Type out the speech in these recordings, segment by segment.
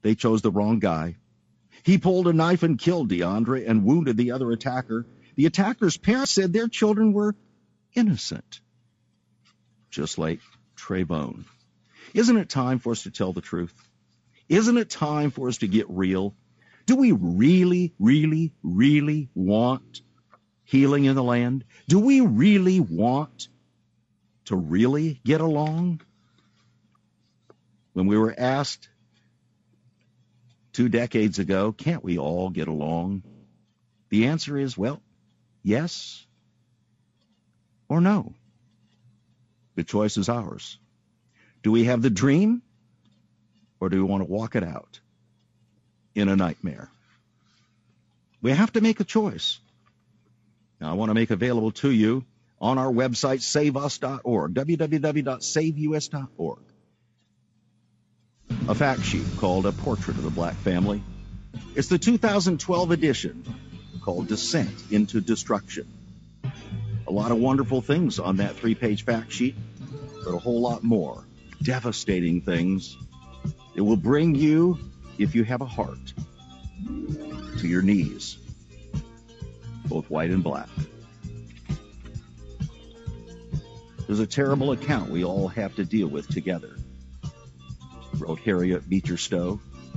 They chose the wrong guy. He pulled a knife and killed DeAndre and wounded the other attacker. The attacker's parents said their children were innocent, just like Trayvon. Isn't it time for us to tell the truth? Isn't it time for us to get real? Do we really, really, really want healing in the land? Do we really want to really get along? When we were asked 2 decades ago, can't we all get along? The answer is, well, yes or no. The choice is ours. Do we have the dream, or do we want to walk it out in a nightmare? We have to make a choice. Now, I want to make available to you on our website, saveus.org, www.saveus.org, a fact sheet called A Portrait of the Black Family. It's the 2012 edition called Descent into Destruction. A lot of wonderful things on that 3-page fact sheet, but a whole lot more devastating things. It will bring you, if you have a heart, to your knees, both white and black. There's a terrible account we all have to deal with together, wrote Harriet Beecher Stowe.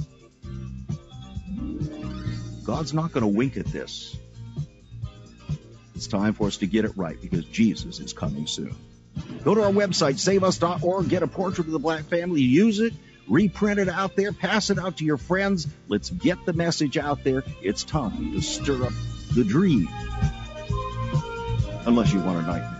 God's not going to wink at this. It's time for us to get it right because Jesus is coming soon. Go to our website, saveus.org, get A Portrait of the Black Family, use it, reprint it out there, pass it out to your friends. Let's get the message out there. It's time to stir up the dream. Unless you want a nightmare.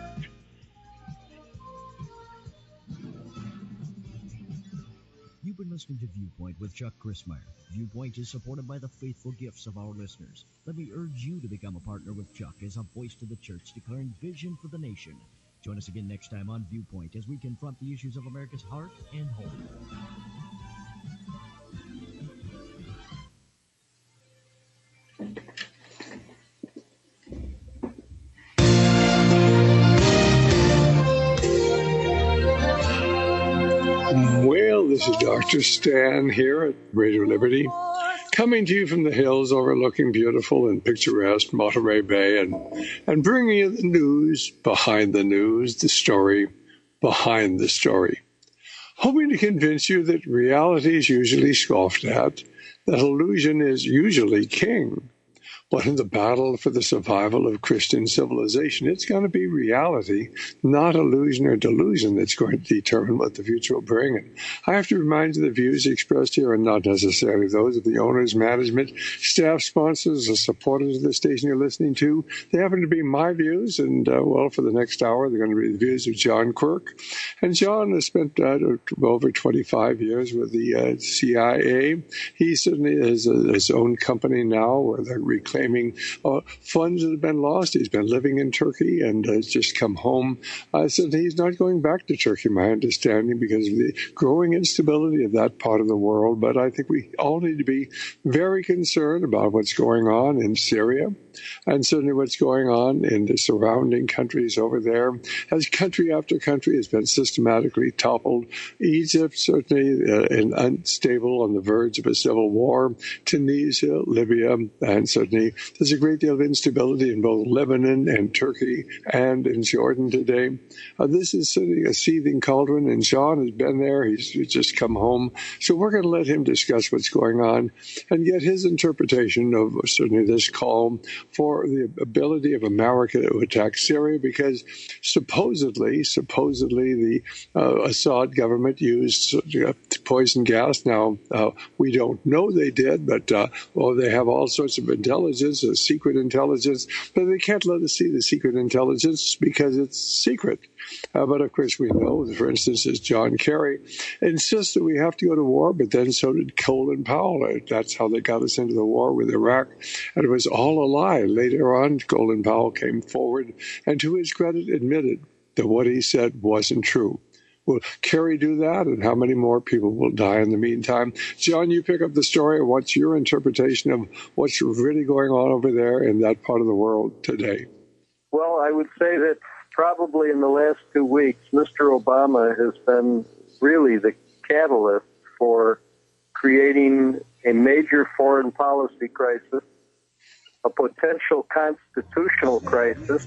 You've been listening to Viewpoint with Chuck Crismier. Viewpoint is supported by the faithful gifts of our listeners. Let me urge you to become a partner with Chuck as a voice to the church declaring vision for the nation. Join us again next time on Viewpoint as we confront the issues of America's heart and home. Well, this is Dr. Stan here at Radio Liberty, coming to you from the hills overlooking beautiful and picturesque Monterey Bay and bringing you the news behind the news, the story behind the story. Hoping to convince you that reality is usually scoffed at, that illusion is usually king. But in the battle for the survival of Christian civilization, it's going to be reality, not illusion or delusion, that's going to determine what the future will bring. And I have to remind you the views expressed here are not necessarily those of the owners, management, staff, sponsors, or supporters of the station you're listening to. They happen to be my views, and, for the next hour, they're going to be the views of John Quirk. And John has spent over 25 years with the CIA. He certainly has his own company now where they're reclaiming funds that have been lost. He's been living in Turkey and has just come home. So he's not going back to Turkey, my understanding, because of the growing instability of that part of the world. But I think we all need to be very concerned about what's going on in Syria and certainly what's going on in the surrounding countries over there, as country after country has been systematically toppled. Egypt certainly unstable on the verge of a civil war. Tunisia, Libya, and certainly there's a great deal of instability in both Lebanon and Turkey and in Jordan today. This is certainly a seething cauldron, and Sean has been there. He's just come home. So we're going to let him discuss what's going on and get his interpretation of certainly this call for the ability of America to attack Syria, because supposedly the Assad government used poison gas. Now, we don't know they did, but they have all sorts of intelligence, secret intelligence, but they can't let us see the secret intelligence because it's secret. But of course we know, for instance, as John Kerry insists that we have to go to war, but then so did Colin Powell. That's how they got us into the war with Iraq. And it was all a lie. Later on, Colin Powell came forward and to his credit admitted that what he said wasn't true. Will Kerry do that? And how many more people will die in the meantime? John, you pick up the story. What's your interpretation of what's really going on over there in that part of the world today? Well, I would say that probably in the last 2 weeks, Mr. Obama has been really the catalyst for creating a major foreign policy crisis, a potential constitutional crisis,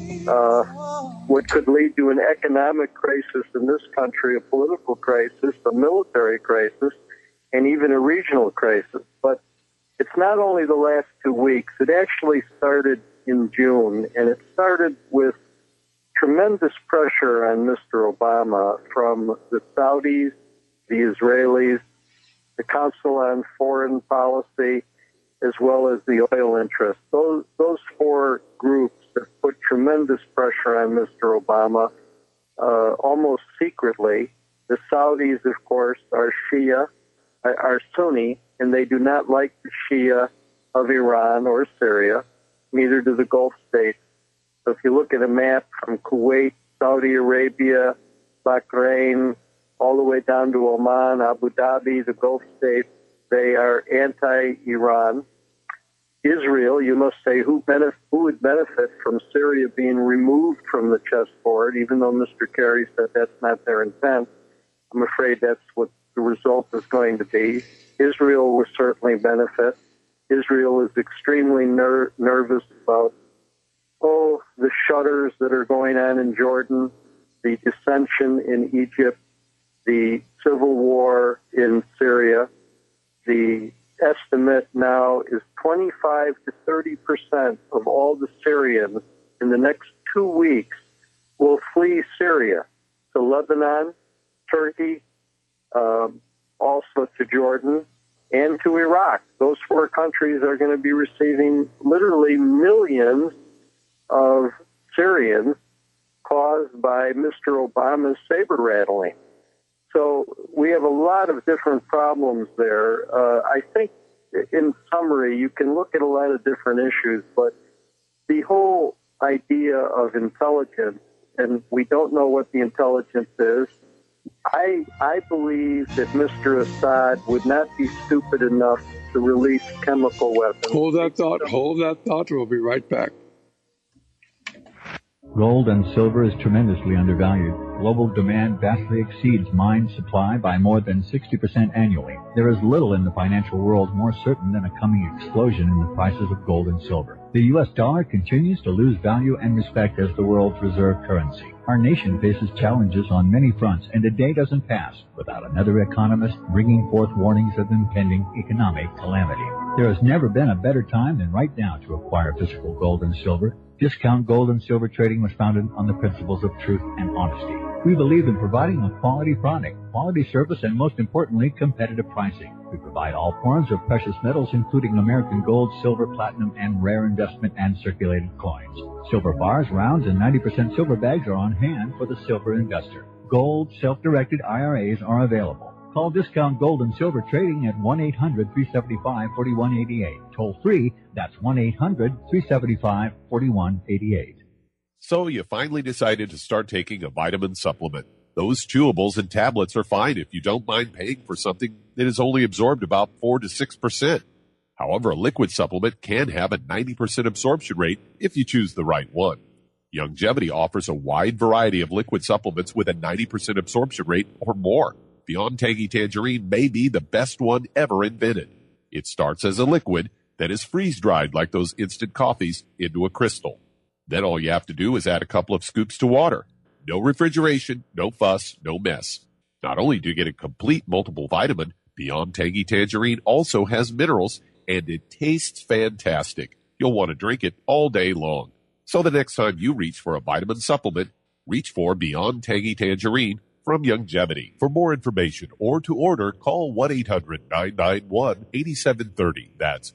what could lead to an economic crisis in this country, a political crisis, a military crisis, and even a regional crisis. But it's not only the last 2 weeks. It actually started in June, and it started with tremendous pressure on Mr. Obama from the Saudis, the Israelis, the Council on Foreign Policy, as well as the oil interests. Those four groups have put tremendous pressure on Mr. Obama, almost secretly. The Saudis, of course, are Sunni, and they do not like the Shia of Iran or Syria, neither do the Gulf states. So if you look at a map from Kuwait, Saudi Arabia, Bahrain, all the way down to Oman, Abu Dhabi, the Gulf states, they are anti-Iran. Israel, you must say, who would benefit from Syria being removed from the chessboard, even though Mr. Kerry said that's not their intent. I'm afraid that's what the result is going to be. Israel will certainly benefit. Israel is extremely nervous about, the shudders that are going on in Jordan, the dissension in Egypt, the civil war in Syria. The estimate now is 25 to 30% of all the Syrians in the next 2 weeks will flee Syria to Lebanon, Turkey, also to Jordan, and to Iraq. Those four countries are going to be receiving literally millions of Syrians caused by Mr. Obama's saber rattling. So we have a lot of different problems there. I think, in summary, you can look at a lot of different issues, but the whole idea of intelligence, and we don't know what the intelligence is, I believe that Mr. Assad would not be stupid enough to release chemical weapons. Hold that thought. We'll be right back. Gold and silver is tremendously undervalued. Global demand vastly exceeds mine supply by more than 60% annually. There is little in the financial world more certain than a coming explosion in the prices of gold and silver. The U.S. dollar continues to lose value and respect as the world's reserve currency. Our nation faces challenges on many fronts, and a day doesn't pass without another economist bringing forth warnings of impending economic calamity. There has never been a better time than right now to acquire physical gold and silver. Discount Gold and Silver Trading was founded on the principles of truth and honesty. We believe in providing a quality product, quality service, and most importantly, competitive pricing. We provide all forms of precious metals, including American gold, silver, platinum, and rare investment and circulated coins. Silver bars, rounds, and 90% silver bags are on hand for the silver investor. Gold, self-directed IRAs are available. Call Discount Gold and Silver Trading at 1-800-375-4188. Toll free, that's 1-800-375-4188. So you finally decided to start taking a vitamin supplement. Those chewables and tablets are fine if you don't mind paying for something that is only absorbed about 4 to 6%. However, a liquid supplement can have a 90% absorption rate if you choose the right one. Youngevity offers a wide variety of liquid supplements with a 90% absorption rate or more. Beyond Tangy Tangerine may be the best one ever invented. It starts as a liquid that is freeze-dried like those instant coffees into a crystal. Then all you have to do is add a couple of scoops to water. No refrigeration, no fuss, no mess. Not only do you get a complete multiple vitamin, Beyond Tangy Tangerine also has minerals, and it tastes fantastic. You'll want to drink it all day long. So the next time you reach for a vitamin supplement, reach for Beyond Tangy Tangerine from Youngevity. For more information or to order, call 1-800-991-8730. That's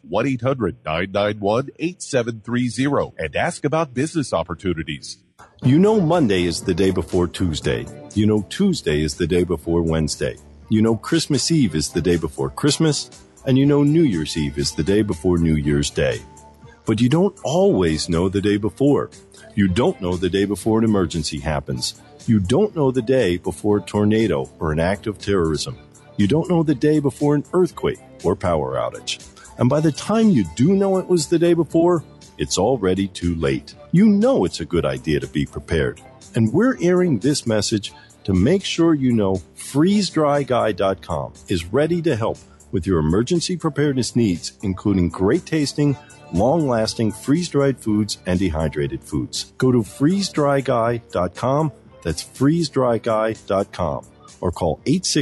1-800-991-8730 and ask about business opportunities. You know Monday is the day before Tuesday. You know Tuesday is the day before Wednesday. You know Christmas Eve is the day before Christmas. And you know New Year's Eve is the day before New Year's Day. But you don't always know the day before. You don't know the day before an emergency happens. You don't know the day before a tornado or an act of terrorism. You don't know the day before an earthquake or power outage. And by the time you do know it was the day before, it's already too late. You know it's a good idea to be prepared. And we're airing this message to make sure you know FreezeDryGuy.com is ready to help with your emergency preparedness needs, including great tasting, long-lasting freeze-dried foods and dehydrated foods. Go to freezedryguy.com. That's freezedryguy.com. Or call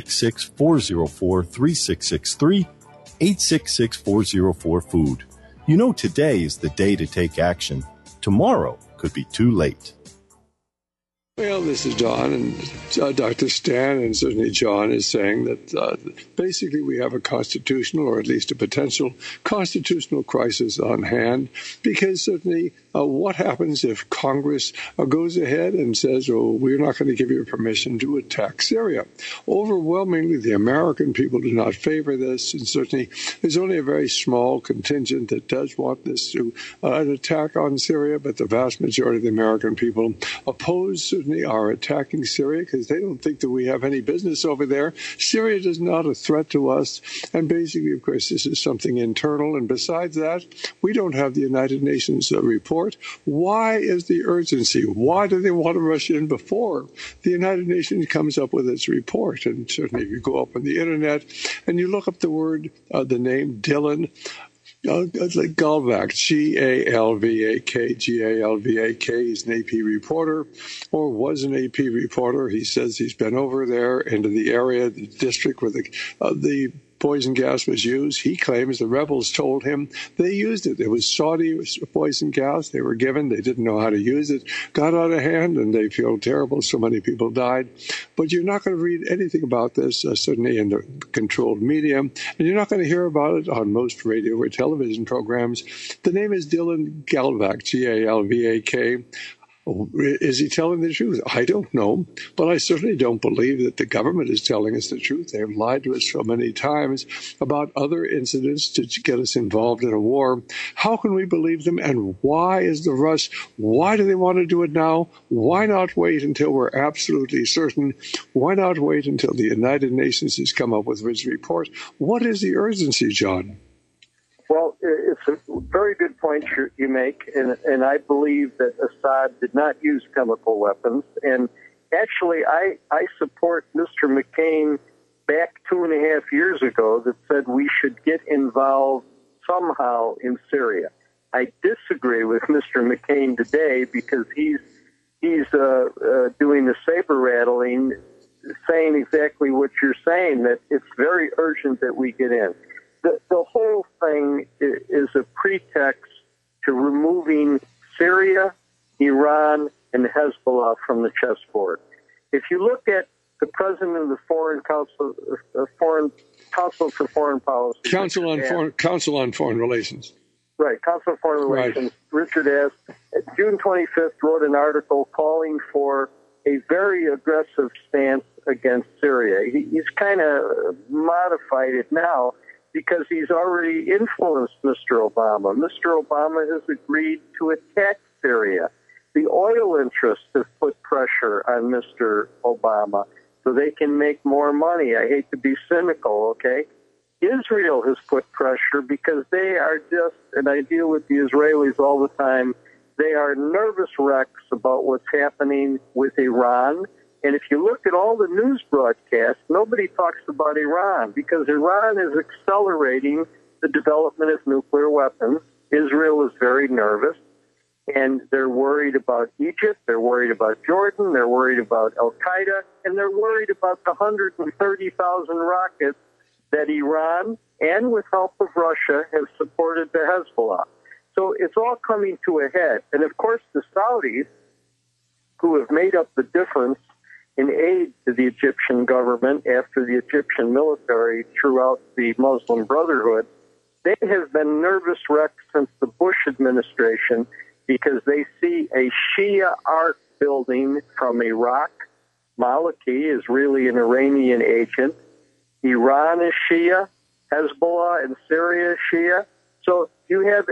866-404-3663, 866-404-FOOD. You know today is the day to take action. Tomorrow could be too late. Well, this is Don, and Dr. Stan, and certainly John, is saying that basically we have a constitutional, or at least a potential constitutional crisis on hand, because certainly what happens if Congress goes ahead and says, oh, we're not going to give you permission to attack Syria? Overwhelmingly, the American people do not favor this, and certainly there's only a very small contingent that does want this to an attack on Syria, but the vast majority of the American people oppose certainly are attacking Syria because they don't think that we have any business over there. Syria is not a threat to us. And basically, of course, this is something internal. And besides that, we don't have the United Nations report. Why is the urgency? Why do they want to rush in before the United Nations comes up with its report? And certainly if you go up on the internet and you look up the word, the name Dylan, it's like Galvak, Galvak, Galvak. He's an AP reporter, or was an AP reporter. He says he's been over there into the area, the district where the poison gas was used. He claims the rebels told him they used it. It was Saudi poison gas they were given. They didn't know how to use it. Got out of hand, and they feel terrible. So many people died. But you're not going to read anything about this, certainly in the controlled media, and you're not going to hear about it on most radio or television programs. The name is Dylan Galvak, Galvak. Is he telling the truth? I don't know, but I certainly don't believe that the government is telling us the truth. They've lied to us so many times about other incidents to get us involved in a war. How can we believe them, and why is the rush? Why do they want to do it now? Why not wait until we're absolutely certain? Why not wait until the United Nations has come up with its report? What is the urgency, John? Well, it's a very good point you make, and I believe that Assad did not use chemical weapons. And actually, I support Mr. McCain back 2.5 years ago that said we should get involved somehow in Syria. I disagree with Mr. McCain today because he's doing the saber rattling, saying exactly what you're saying, that it's very urgent that we get in. The whole thing is a pretext to removing Syria, Iran, and Hezbollah from the chessboard. If you look at the president of the Council for Foreign Policy, Council on Foreign Relations. Right, Council on Foreign Relations. Right. Richard Ask, June 25th, wrote an article calling for a very aggressive stance against Syria. He's kind of modified it now, because he's already influenced Mr. Obama. Mr. Obama has agreed to attack Syria. The oil interests have put pressure on Mr. Obama so they can make more money. I hate to be cynical, okay? Israel has put pressure because they are just, and I deal with the Israelis all the time, they are nervous wrecks about what's happening with Iran. And if you look at all the news broadcasts, nobody talks about Iran because Iran is accelerating the development of nuclear weapons. Israel is very nervous, and they're worried about Egypt, they're worried about Jordan, they're worried about Al-Qaeda, and they're worried about the 130,000 rockets that Iran, and with help of Russia, have supported the Hezbollah. So it's all coming to a head. And of course, the Saudis, who have made up the difference in aid to the Egyptian government after the Egyptian military threw out the Muslim Brotherhood, they have been nervous wrecks since the Bush administration because they see a Shia art building from Iraq. Maliki is really an Iranian agent. Iran is Shia. Hezbollah and Syria is Shia. So you have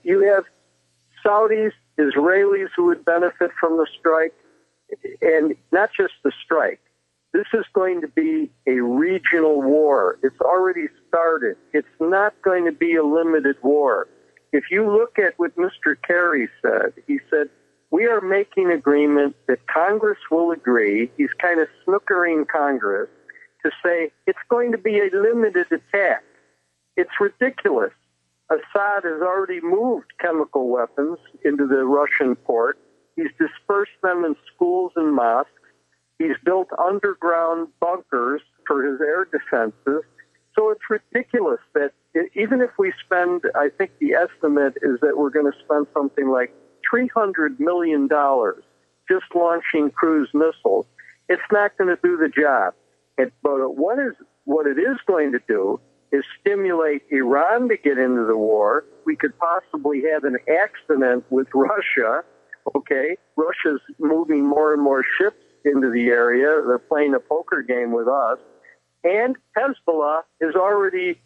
Saudis, Israelis who would benefit from the strike, and not just the strike. This is going to be a regional war. It's already started. It's not going to be a limited war. If you look at what Mr. Kerry said, he said, we are making agreement that Congress will agree. He's kind of snookering Congress to say it's going to be a limited attack. It's ridiculous. Assad has already moved chemical weapons into the Russian port. He's dispersed them in schools and mosques. He's built underground bunkers for his air defenses. So it's ridiculous that even if we spend, I think the estimate is that we're going to spend something like $300 million just launching cruise missiles, it's not going to do the job. But what it is going to do is stimulate Iran to get into the war. We could possibly have an accident with Russia. Okay, Russia's moving more and more ships into the area. They're playing a poker game with us. And Hezbollah is already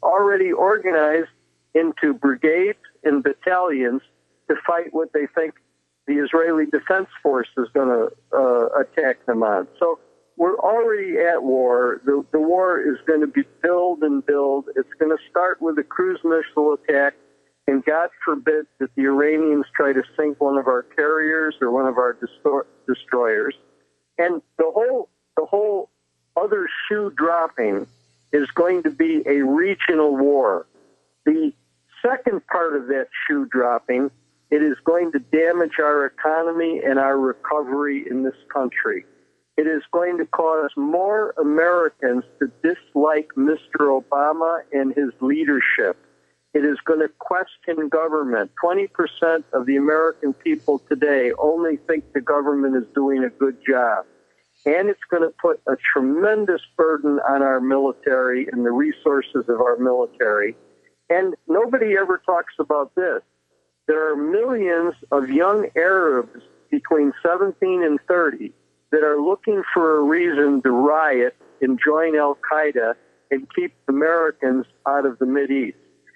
organized into brigades and battalions to fight what they think the Israeli Defense Force is going to attack them on. So we're already at war. The war is going to be build and build. It's going to start with a cruise missile attack, and God forbid that the Iranians try to sink one of our carriers or one of our destroyers. And the whole other shoe dropping is going to be a regional war. The second part of that shoe dropping, it is going to damage our economy and our recovery in this country. It is going to cause more Americans to dislike Mr. Obama and his leadership. It is going to question government. 20% of the American people today only think the government is doing a good job. And it's going to put a tremendous burden on our military and the resources of our military. And nobody ever talks about this. There are millions of young Arabs between 17 and 30 that are looking for a reason to riot and join Al-Qaeda and keep Americans out of the Mideast.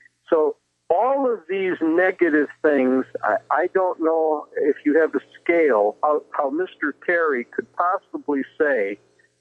So all of these negative things, I don't know if you have a scale how Mr. Kerry could possibly say,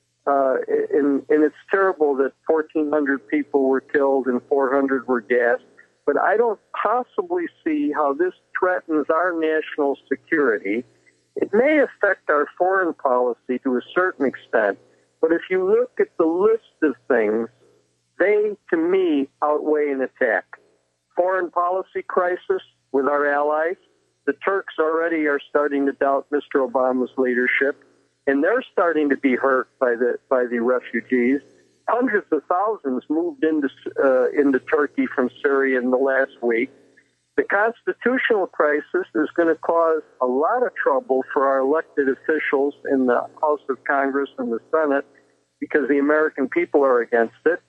and it's terrible that 1,400 people were killed and 400 were gassed, but I don't possibly see how this threatens our national security. It may affect our foreign policy to a certain extent, but if you look at the list of things, they, to me, outweigh an attack. Foreign policy crisis with our allies. The Turks already are starting to doubt Mr. Obama's leadership, and they're starting to be hurt by the refugees. Hundreds of thousands moved into Turkey from Syria in the last week. The constitutional crisis is going to cause a lot of trouble for our elected officials in the House of Congress and the Senate because the American people are against it.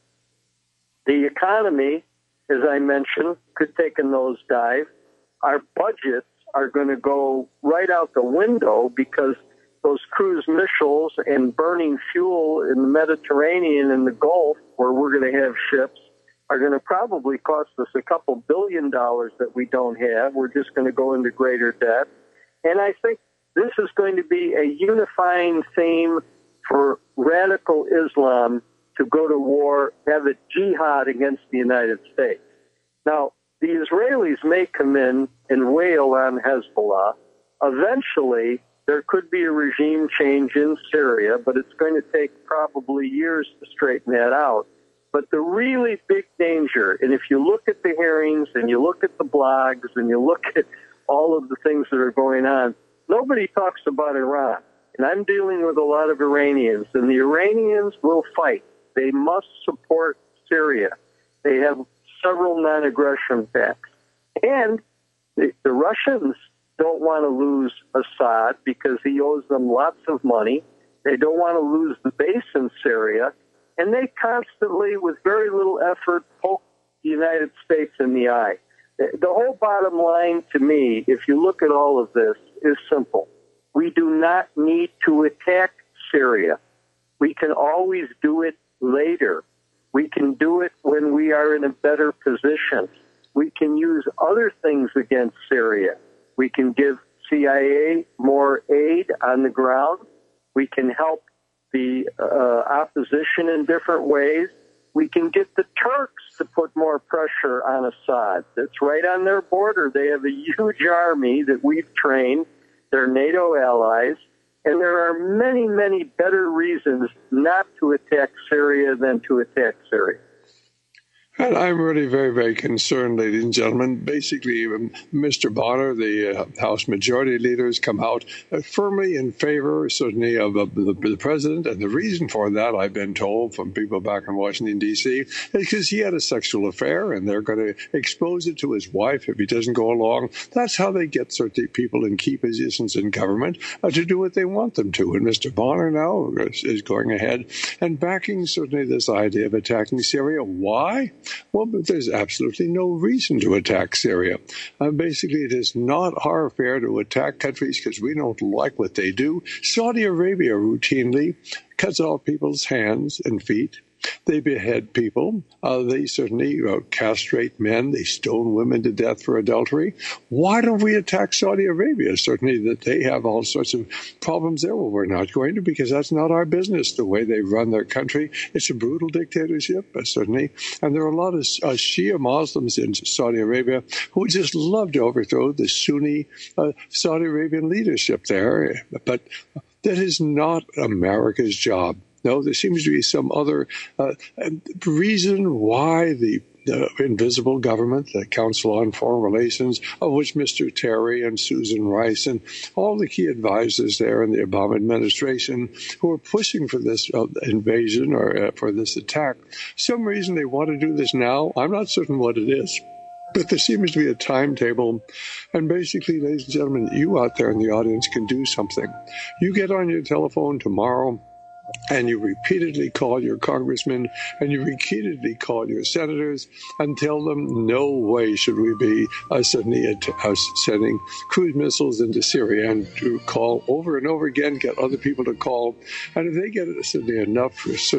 The economy, as I mentioned, could take a nosedive. Our budgets are going to go right out the window because those cruise missiles and burning fuel in the Mediterranean and the Gulf, where we're going to have ships, are going to probably cost us a couple $2 billion that we don't have. We're just going to go into greater debt. And I think this is going to be a unifying theme for radical Islam to go to war, have a jihad against the United States. Now, the Israelis may come in and wail on Hezbollah. Eventually, there could be a regime change in Syria, but it's going to take probably years to straighten that out. But the really big danger, and if you look at the hearings and you look at the blogs and you look at all of the things that are going on, nobody talks about Iran. And I'm dealing with a lot of Iranians, and the Iranians will fight. They must support Syria. They have several non-aggression pacts. And the Russians don't want to lose Assad because he owes them lots of money. They don't want to lose the base in Syria. And they constantly, with very little effort, poke the United States in the eye. The whole bottom line to me, if you look at all of this, is simple. We do not need to attack Syria. We can always do it later. We can do it when we are in a better position. We can use other things against Syria. We can give CIA more aid on the ground. We can help the opposition in different ways. We can get the Turks to put more pressure on Assad. That's right on their border. They have a huge army that we've trained. They're NATO allies. And there are many, many better reasons not to attack Syria than to attack Syria. And I'm really very, very concerned, ladies and gentlemen. Basically, Mr. Bonner, the House Majority Leader, has come out firmly in favor, certainly, of the president. And the reason for that, I've been told from people back in Washington, D.C., is because he had a sexual affair, and they're going to expose it to his wife if he doesn't go along. That's how they get certain people in key positions in government to do what they want them to. And Mr. Bonner now is going ahead and backing, certainly, this idea of attacking Syria. Why? Well, but there's absolutely no reason to attack Syria. Basically, it is not our affair to attack countries because we don't like what they do. Saudi Arabia routinely cuts off people's hands and feet. They behead people. They certainly castrate men. They stone women to death for adultery. Why don't we attack Saudi Arabia? Certainly that they have all sorts of problems there. Well, we're not going to, because that's not our business, the way they run their country. It's a brutal dictatorship, certainly. And there are a lot of Shia Muslims in Saudi Arabia who would just love to overthrow the Sunni Saudi Arabian leadership there. But that is not America's job. No, there seems to be some other reason why the invisible government, the Council on Foreign Relations, of which Mr. Terry and Susan Rice and all the key advisors there in the Obama administration who are pushing for this invasion or for this attack, some reason they want to do this now. I'm not certain what it is. But there seems to be a timetable. And basically, ladies and gentlemen, you out there in the audience can do something. You get on your telephone tomorrow, and you repeatedly call your congressmen and you repeatedly call your senators and tell them no way should we be sending cruise missiles into Syria, and to call over and over again, get other people to call. And if they get certainly enough,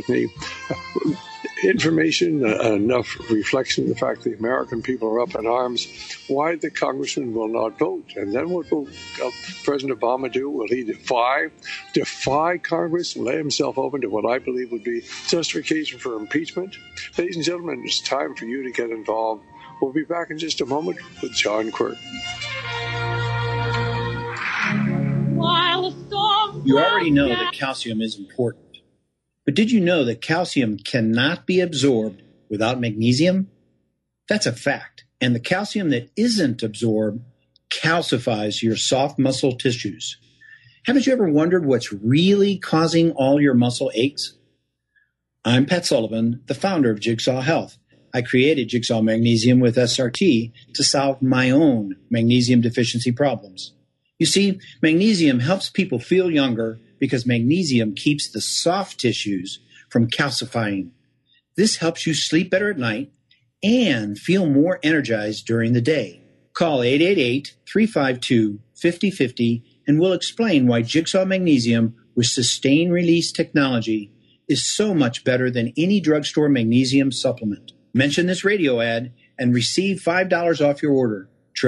information, enough reflection of the fact the American people are up in arms, why the congressman will not vote. And then what will President Obama do? Will he defy Congress and lay himself open to what I believe would be justification for impeachment? Ladies and gentlemen, it's time for you to get involved. We'll be back in just a moment with John Quirk. You already know that calcium is important. But did you know that calcium cannot be absorbed without magnesium? That's a fact. And the calcium that isn't absorbed calcifies your soft muscle tissues. Haven't you ever wondered what's really causing all your muscle aches? I'm Pat Sullivan, the founder of Jigsaw Health. I created Jigsaw Magnesium with SRT to solve my own magnesium deficiency problems. You see, magnesium helps people feel younger because magnesium keeps the soft tissues from calcifying. This helps you sleep better at night and feel more energized during the day. Call 888-352-5050 and we'll explain why Jigsaw Magnesium with sustained release technology is so much better than any drugstore magnesium supplement. Mention this radio ad and receive $5 off your order.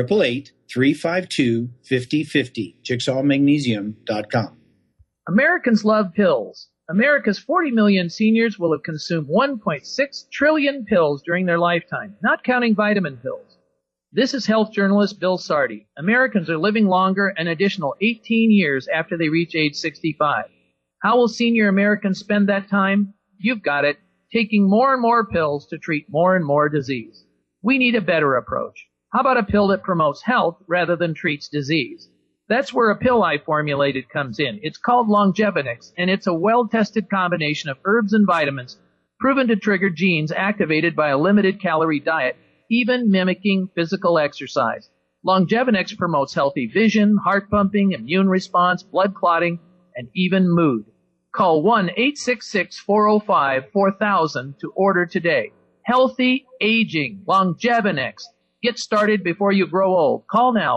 888-352-5050. JigsawMagnesium.com. Americans love pills. America's 40 million seniors will have consumed 1.6 trillion pills during their lifetime, not counting vitamin pills. This is health journalist Bill Sardi. Americans are living longer an additional 18 years after they reach age 65. How will senior Americans spend that time? You've got it, taking more and more pills to treat more and more disease. We need a better approach. How about a pill that promotes health rather than treats disease? That's where a pill I formulated comes in. It's called Longevinix, and it's a well-tested combination of herbs and vitamins proven to trigger genes activated by a limited-calorie diet, even mimicking physical exercise. Longevinix promotes healthy vision, heart pumping, immune response, blood clotting, and even mood. Call 1-866-405-4000 to order today. Healthy aging, Longevinix. Get started before you grow old. Call now,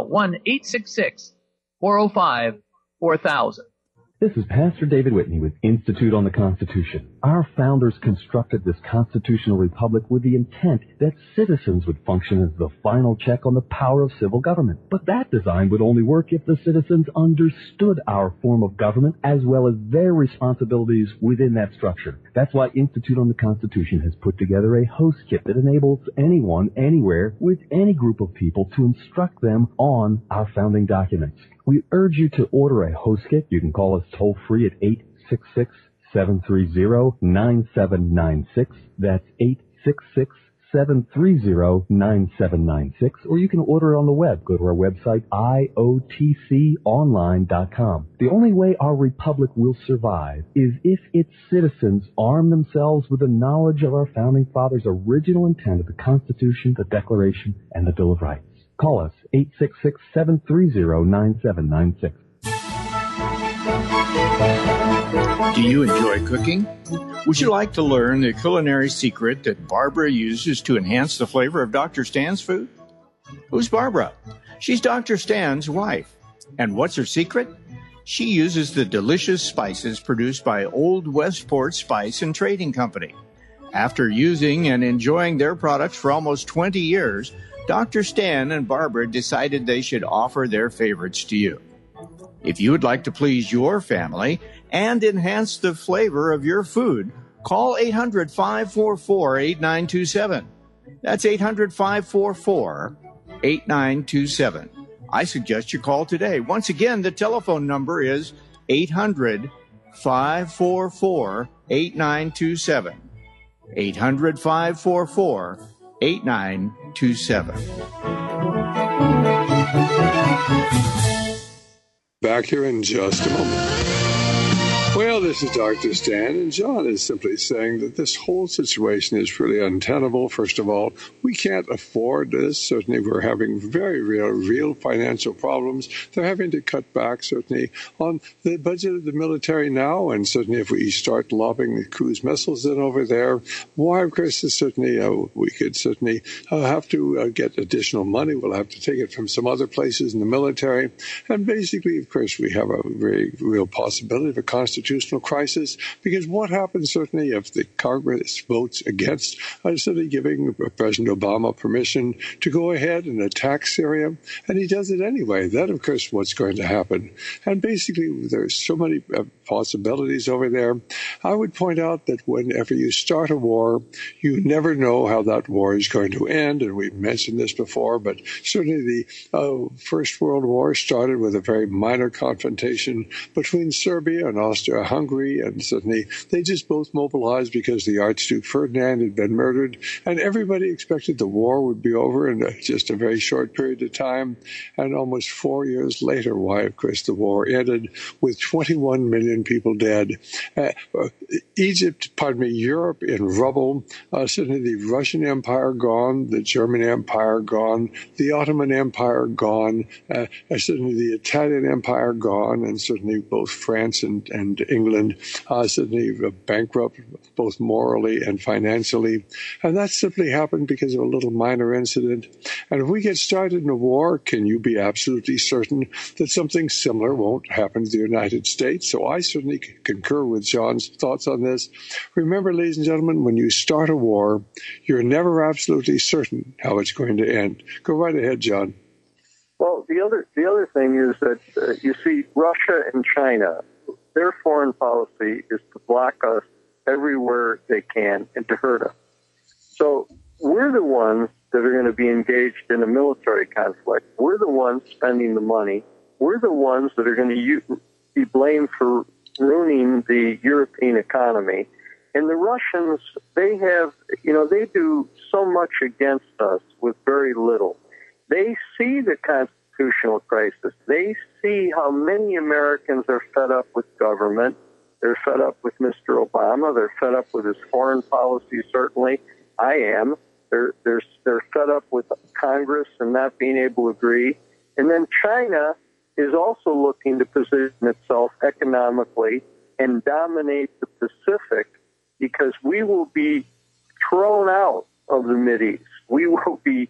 1-866-405-4000. This is Pastor David Whitney with Institute on the Constitution. Our founders constructed this constitutional republic with the intent that citizens would function as the final check on the power of civil government. But that design would only work if the citizens understood our form of government as well as their responsibilities within that structure. That's why Institute on the Constitution has put together a host kit that enables anyone, anywhere, with any group of people to instruct them on our founding documents. We urge you to order a host kit. You can call us toll-free at 866-730-9796. That's 866-730-9796, or you can order it on the web. Go to our website, iotconline.com. The only way our republic will survive is if its citizens arm themselves with the knowledge of our founding fathers' original intent of the Constitution, the Declaration, and the Bill of Rights. Call us, 866-730-9796. Do you enjoy cooking? Would you like to learn the culinary secret that Barbara uses to enhance the flavor of Dr. Stan's food? Who's Barbara? She's Dr. Stan's wife. And what's her secret? She uses the delicious spices produced by Old Westport Spice and Trading Company. After using and enjoying their products for almost 20 years, Dr. Stan and Barbara decided they should offer their favorites to you. If you would like to please your family and enhance the flavor of your food, call 800-544-8927. That's 800-544-8927. I suggest you call today. Once again, the telephone number is 800-544-8927. 800-544-8927. Back here in just a moment. Well, this is Dr. Stan, and John is simply saying that this whole situation is really untenable. First of all, we can't afford this. Certainly, we're having very real financial problems. They're having to cut back, certainly, on the budget of the military now, and certainly if we start lobbing the cruise missiles in over there, why, of course, certainly we could certainly have to get additional money. We'll have to take it from some other places in the military. And basically, of course, we have a very real possibility of a constitutional crisis, because what happens certainly if the Congress votes against certainly giving President Obama permission to go ahead and attack Syria, and he does it anyway? Then, of course, what's going to happen? And basically, there's so many possibilities over there. I would point out that whenever you start a war, you never know how that war is going to end, and we've mentioned this before, but certainly the First World War started with a very minor confrontation between Serbia and Austria-Hungary, and certainly they just both mobilized because the Archduke Ferdinand had been murdered, and everybody expected the war would be over in just a very short period of time. And almost 4 years later, why, of course, the war ended with 21 million people dead. Europe in rubble, certainly the Russian Empire gone, the German Empire gone, the Ottoman Empire gone, certainly the Italian Empire gone, and certainly both France and England certainly bankrupt, both morally and financially. And that simply happened because of a little minor incident. And if we get started in a war, can you be absolutely certain that something similar won't happen to the United States? So I certainly concur with John's thoughts on this. Remember, ladies and gentlemen, when you start a war, you're never absolutely certain how it's going to end. Go right ahead, John. Well, the other thing is that you see Russia and China, their foreign policy is to block us everywhere they can and to hurt us. So we're the ones that are going to be engaged in a military conflict. We're the ones spending the money. We're the ones that are going to be blamed for ruining the European economy. And the Russians, they do so much against us with very little. They see the constitutional crisis. They see how many Americans are fed up with government. They're fed up with Mr. Obama. They're fed up with his foreign policy, certainly. I am. They're fed up with Congress and not being able to agree. And then China is also looking to position itself economically and dominate the Pacific, because we will be thrown out of the Mideast. We will be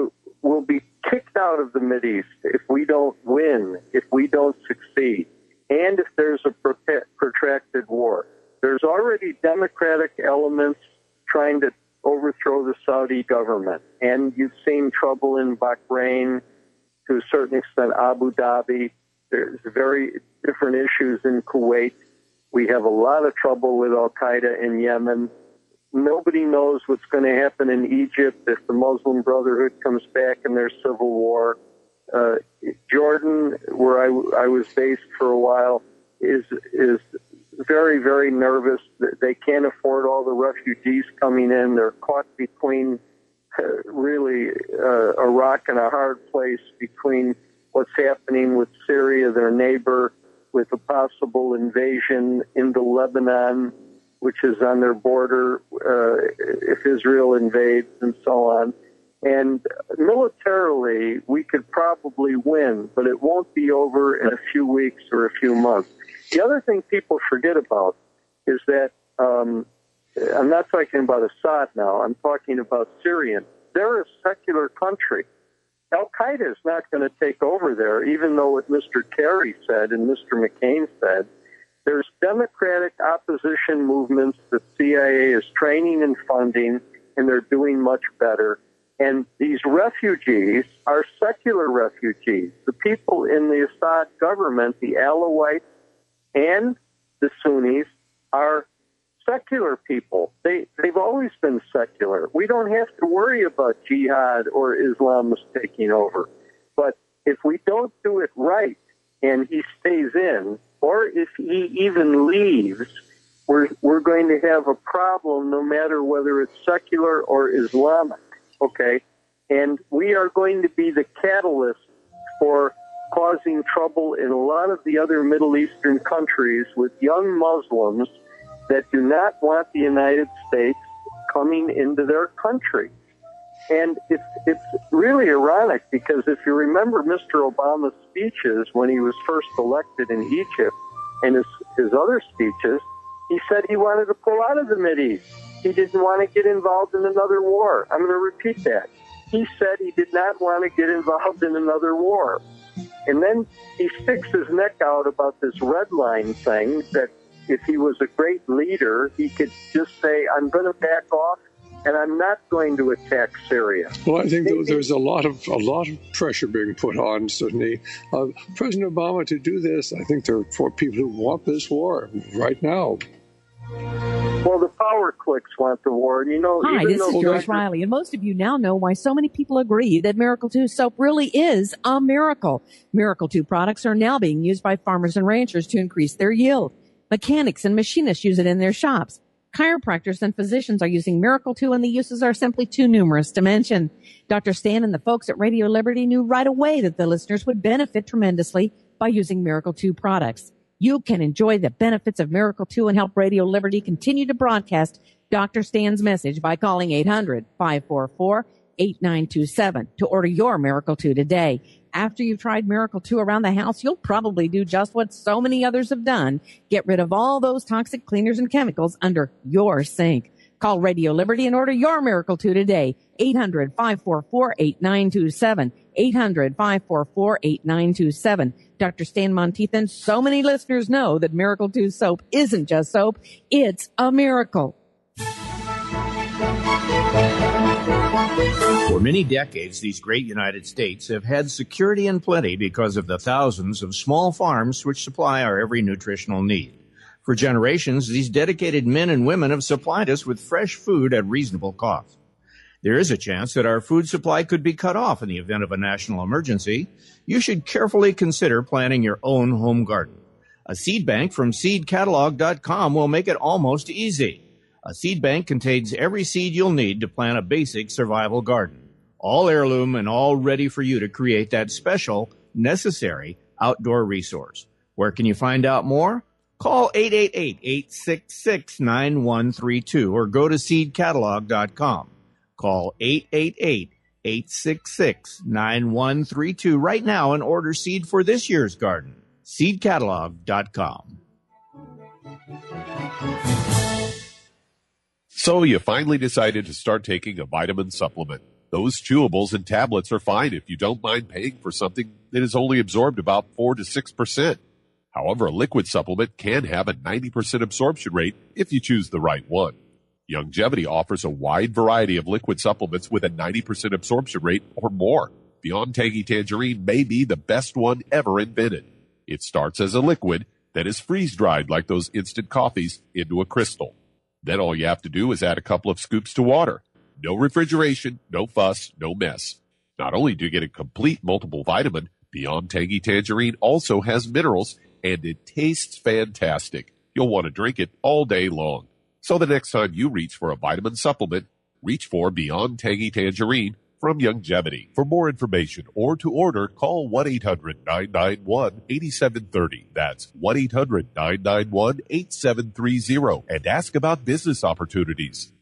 kicked out of the Mideast if we don't win, if we don't succeed, and if there's a protracted war. There's already democratic elements trying to overthrow the Saudi government, and you've seen trouble in Bahrain, to a certain extent Abu Dhabi. There's very different issues in Kuwait. We have a lot of trouble with Al-Qaeda in Yemen. Nobody knows what's going to happen in Egypt if the Muslim Brotherhood comes back in their civil war. Jordan, where I was based for a while, is very, very nervous. They can't afford all the refugees coming in. They're caught between really a rock and a hard place between what's happening with Syria, their neighbor, with a possible invasion into Lebanon, which is on their border, if Israel invades and so on. And militarily, we could probably win, but it won't be over in a few weeks or a few months. The other thing people forget about is that I'm not talking about Assad now. I'm talking about Syrians. They're a secular country. Al-Qaeda is not going to take over there, even though what Mr. Kerry said and Mr. McCain said. There's democratic opposition movements that CIA is training and funding, and they're doing much better. And these refugees are secular refugees. The people in the Assad government, the Alawites and the Sunnis, are secular people. They've always been secular. We don't have to worry about jihad or Islamists taking over. But if we don't do it right and he stays in, or if he even leaves, we're going to have a problem no matter whether it's secular or Islamic, okay? And we are going to be the catalyst for causing trouble in a lot of the other Middle Eastern countries with young Muslims that do not want the United States coming into their country. And it's really ironic because if you remember Mr. Obama's speeches when he was first elected in Egypt and his other speeches, he said he wanted to pull out of the Mideast. He didn't want to get involved in another war. I'm going to repeat that. He said he did not want to get involved in another war. And then he sticks his neck out about this red line thing that if he was a great leader, he could just say, I'm going to back off and I'm not going to attack Syria. Well, I think there's a lot of pressure being put on, certainly, President Obama to do this. I think there are 4 people who want this war right now. Well, the power cliques want the war. You know, hi, this is Joyce Riley, and most of you now know why so many people agree that Miracle 2 soap really is a miracle. Miracle 2 products are now being used by farmers and ranchers to increase their yield. Mechanics and machinists use it in their shops. Chiropractors and physicians are using Miracle 2, and the uses are simply too numerous to mention. Dr. Stan and the folks at Radio Liberty knew right away that the listeners would benefit tremendously by using Miracle 2 products. You can enjoy the benefits of Miracle 2 and help Radio Liberty continue to broadcast Dr. Stan's message by calling 800-544-8927 to order your Miracle 2 today. After you've tried Miracle 2 around the house, you'll probably do just what so many others have done. Get rid of all those toxic cleaners and chemicals under your sink. Call Radio Liberty and order your Miracle 2 today. 800-544-8927. 800-544-8927. Dr. Stan Monteith and so many listeners know that Miracle 2 soap isn't just soap. It's a miracle. For many decades, these great United States have had security and plenty because of the thousands of small farms which supply our every nutritional need. For generations, these dedicated men and women have supplied us with fresh food at reasonable cost. There is a chance that our food supply could be cut off in the event of a national emergency. You should carefully consider planting your own home garden. A seed bank from seedcatalog.com will make it almost easy. A seed bank contains every seed you'll need to plant a basic survival garden. All heirloom and all ready for you to create that special, necessary outdoor resource. Where can you find out more? Call 888-866-9132 or go to seedcatalog.com. Call 888-866-9132 right now and order seed for this year's garden. Seedcatalog.com. So you finally decided to start taking a vitamin supplement. Those chewables and tablets are fine if you don't mind paying for something that is only absorbed about 4 to 6%. However, a liquid supplement can have a 90% absorption rate if you choose the right one. Youngevity offers a wide variety of liquid supplements with a 90% absorption rate or more. Beyond Tangy Tangerine may be the best one ever invented. It starts as a liquid that is freeze-dried like those instant coffees into a crystal. Then all you have to do is add a couple of scoops to water. No refrigeration, no fuss, no mess. Not only do you get a complete multiple vitamin, Beyond Tangy Tangerine also has minerals, and it tastes fantastic. You'll want to drink it all day long. So the next time you reach for a vitamin supplement, Reach for Beyond Tangy Tangerine from Youngevity. For more information or to order, call 1-800-991-8730. That's 1-800-991-8730 and ask about business opportunities.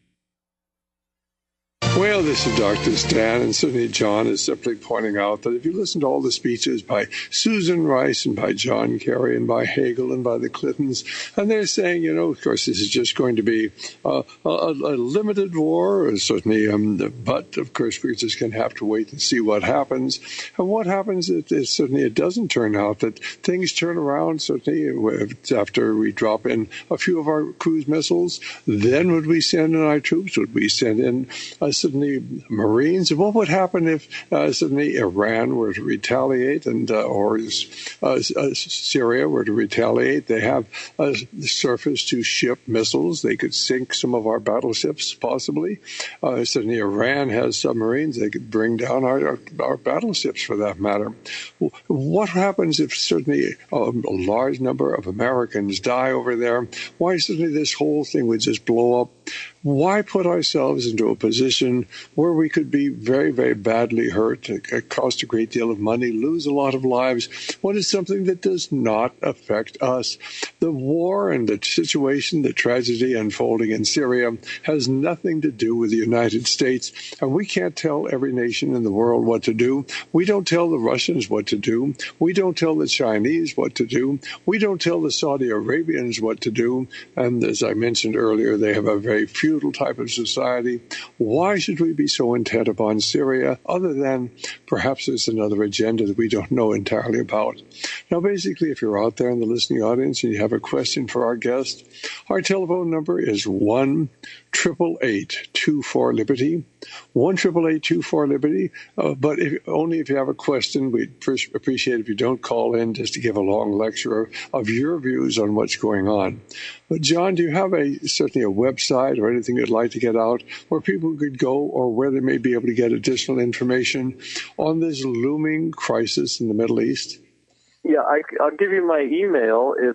Well, this is Dr. Stan, and certainly John is simply pointing out that if you listen to all the speeches by Susan Rice and by John Kerry and by Hagel and by the Clintons, and they're saying, of course, this is just going to be a limited war, certainly, but of course, we're just going to have to wait and see what happens. And what happens is certainly it doesn't turn out that things turn around, certainly, after we drop in a few of our cruise missiles. Then would we send in our troops? Would we send in suddenly Marines? What would happen if suddenly Iran were to retaliate or Syria were to retaliate? They have the surface to ship missiles. They could sink some of our battleships, possibly. Suddenly Iran has submarines. They could bring down our battleships, for that matter. What happens if certainly a large number of Americans die over there? Why suddenly this whole thing would just blow up? Why put ourselves into a position where we could be very, very badly hurt, cost a great deal of money, lose a lot of lives, when it's something that does not affect us? The war and the situation, the tragedy unfolding in Syria has nothing to do with the United States, and we can't tell every nation in the world what to do. We don't tell the Russians what to do. We don't tell the Chinese what to do. We don't tell the Saudi Arabians what to do. And as I mentioned earlier, they have a very feudal type of society. Why should we be so intent upon Syria, other than perhaps there's another agenda that we don't know entirely about? Now, basically, if you're out there in the listening audience and you have a question for our guest, our telephone number is 1-888-24-LIBERTY, 1-888-24-LIBERTY. But only if you have a question. We'd appreciate if you don't call in just to give a long lecture of your views on what's going on. But, John, do you have certainly a website or anything you'd like to get out where people could go, or where they may be able to get additional information on this looming crisis in the Middle East? Yeah, I'll give you my email. It's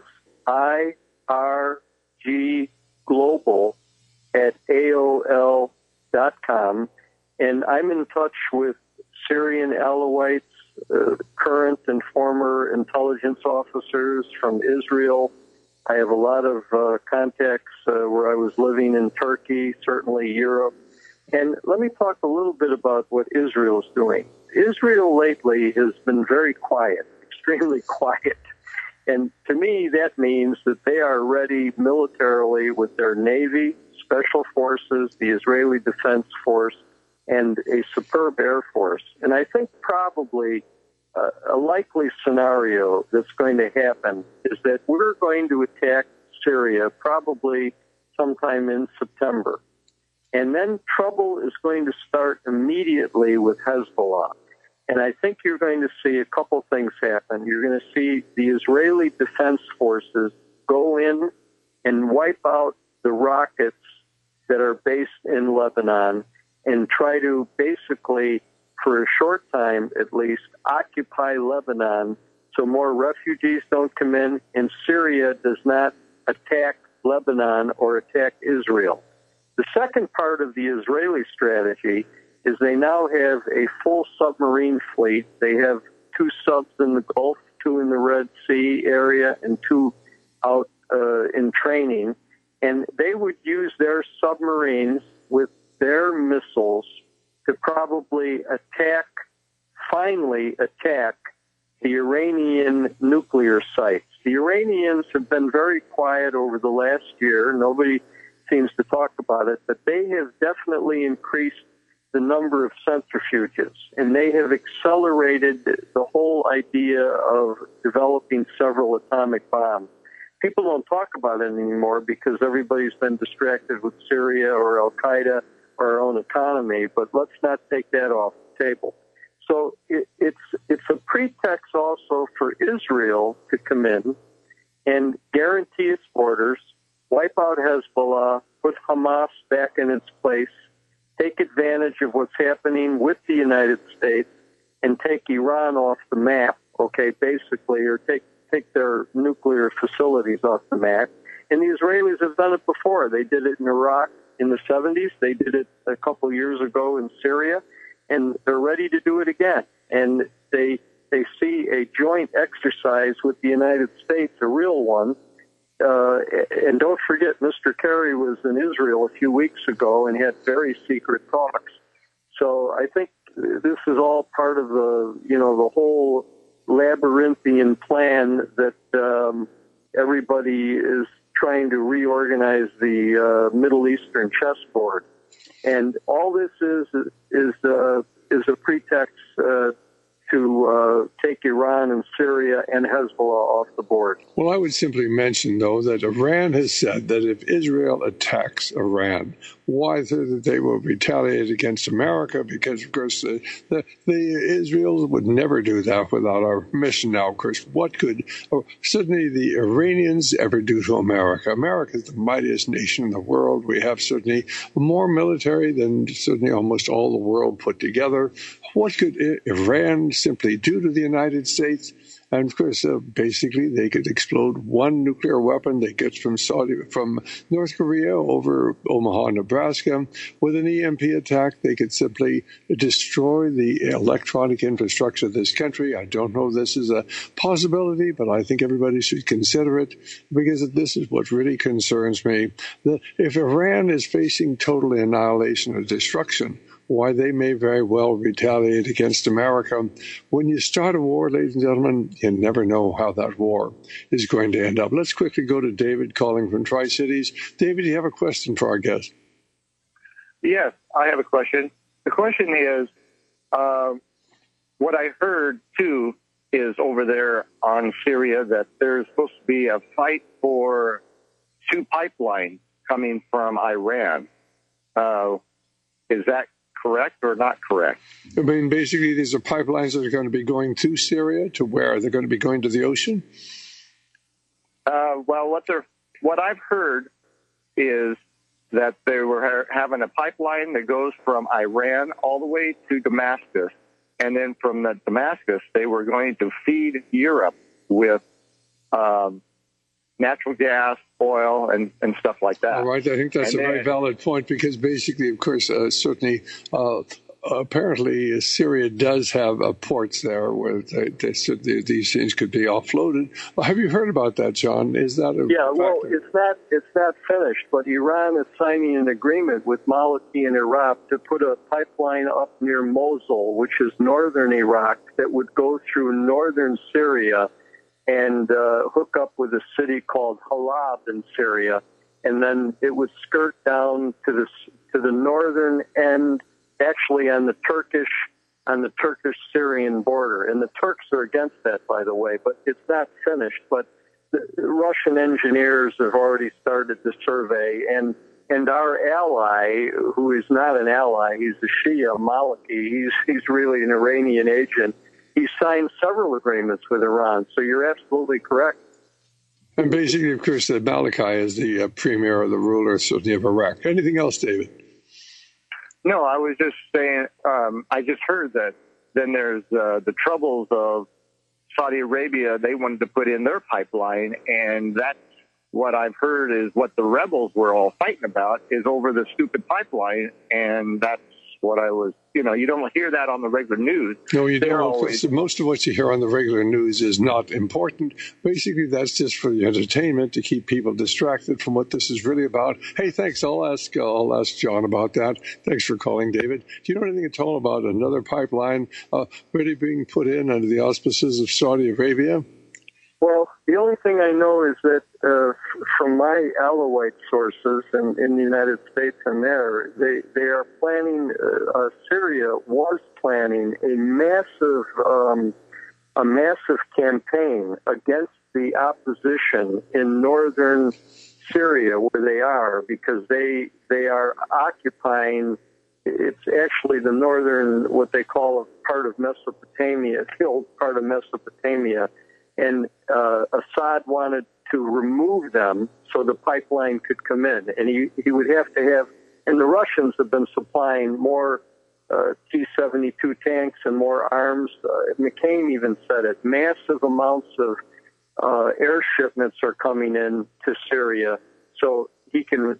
irgglobal@aol.com, and I'm in touch with Syrian Alawites, current and former intelligence officers from Israel. I have a lot of contacts where I was living in Turkey, certainly Europe. And let me talk a little bit about what Israel is doing. Israel lately has been very quiet, extremely quiet. And to me, that means that they are ready militarily with their Navy, Special Forces, the Israeli Defense Force, and a superb Air Force. And I think probably a likely scenario that's going to happen is that we're going to attack Syria probably sometime in September. And then trouble is going to start immediately with Hezbollah. And I think you're going to see a couple things happen. You're going to see the Israeli Defense Forces go in and wipe out the rockets that are based in Lebanon and try to basically, for a short time at least, occupy Lebanon so more refugees don't come in and Syria does not attack Lebanon or attack Israel. The second part of the Israeli strategy is they now have a full submarine fleet. They have 2 subs in the Gulf, 2 in the Red Sea area, and 2 out in training. And they would use their submarines with their missiles to probably finally attack the Iranian nuclear sites. The Iranians have been very quiet over the last year. Nobody seems to talk about it, but they have definitely increased the number of centrifuges, and they have accelerated the whole idea of developing several atomic bombs. People don't talk about it anymore because everybody's been distracted with Syria or Al-Qaeda or our own economy, but let's not take that off the table. So it's a pretext also for Israel to come in and guarantee its borders, wipe out Hezbollah, put Hamas back in its place, take advantage of what's happening with the United States, and take Iran off the map, okay, basically, or take their nuclear facilities off the map. And the Israelis have done it before. They did it in Iraq. in the 70s. They did it a couple years ago in Syria, and they're ready to do it again. And they see a joint exercise with the United States, a real one. And don't forget, Mr. Kerry was in Israel a few weeks ago and had very secret talks. So I think this is all part of the whole labyrinthian plan that everybody is trying to reorganize the Middle Eastern chessboard. And all this is a pretext to take Iran and Syria and Hezbollah off the board. Well, I would simply mention, though, that Iran has said that if Israel attacks Iran, why that they will retaliate against America, because, of course, the Israel would never do that without our permission. Now, of course, what could certainly the Iranians ever do to America? America is the mightiest nation in the world. We have certainly more military than certainly almost all the world put together. What could Iran simply do to the United States? And of course, basically, they could explode one nuclear weapon that gets from North Korea over Omaha, Nebraska. With an EMP attack, they could simply destroy the electronic infrastructure of this country. I don't know if this is a possibility, but I think everybody should consider it, because this is what really concerns me. That if Iran is facing total annihilation or destruction, why they may very well retaliate against America. When you start a war, ladies and gentlemen, you never know how that war is going to end up. Let's quickly go to David calling from Tri-Cities. David, you have a question for our guest? Yes, I have a question. The question is, what I heard, too, is over there on Syria that there's supposed to be a fight for 2 pipelines coming from Iran. Is that correct or not correct? I mean, basically, these are pipelines that are going to be going to Syria. To where? They're going to be going to the ocean? Well, what I've heard is that they were having a pipeline that goes from Iran all the way to Damascus. And then from the Damascus, they were going to feed Europe with natural gas, oil, and stuff like that. All right. I think that's a very valid point, because basically, of course, certainly, apparently Syria does have ports there where these things could be offloaded. Well, have you heard about that, John? Is that a it's not finished, but Iran is signing an agreement with Maliki in Iraq to put a pipeline up near Mosul, which is northern Iraq, that would go through northern Syria and hook up with a city called Halab in Syria, and then it would skirt down to the northern end, actually on the Turkish-Syrian border. And the Turks are against that, by the way, but it's not finished. But the Russian engineers have already started the survey, and our ally, who is not an ally, he's a Shia, Maliki, he's really an Iranian agent. He signed several agreements with Iran, so you're absolutely correct. And basically, of course, Maliki is the premier or the ruler, certainly, of Iraq. Anything else, David? No, I was just saying, I just heard that then there's the troubles of Saudi Arabia. They wanted to put in their pipeline, and that's what I've heard is what the rebels were all fighting about is over the stupid pipeline, and that's what I was, you don't hear that on the regular news. No, you don't. Most of what you hear on the regular news is not important. Basically, that's just for the entertainment, to keep people distracted from what this is really about. Hey, thanks. I'll ask John about that. Thanks for calling, David. Do you know anything at all about another pipeline really being put in under the auspices of Saudi Arabia? Well, the only thing I know is that from my Alawite sources in the United States and there, they are planning, Syria was planning a massive campaign against the opposition in northern Syria where they are, because they are occupying, it's actually the northern, what they call a part of Mesopotamia, the old part of Mesopotamia. And Assad wanted to remove them so the pipeline could come in. And he would have to have, and the Russians have been supplying more T-72 tanks and more arms. McCain even said it. Massive amounts of air shipments are coming in to Syria so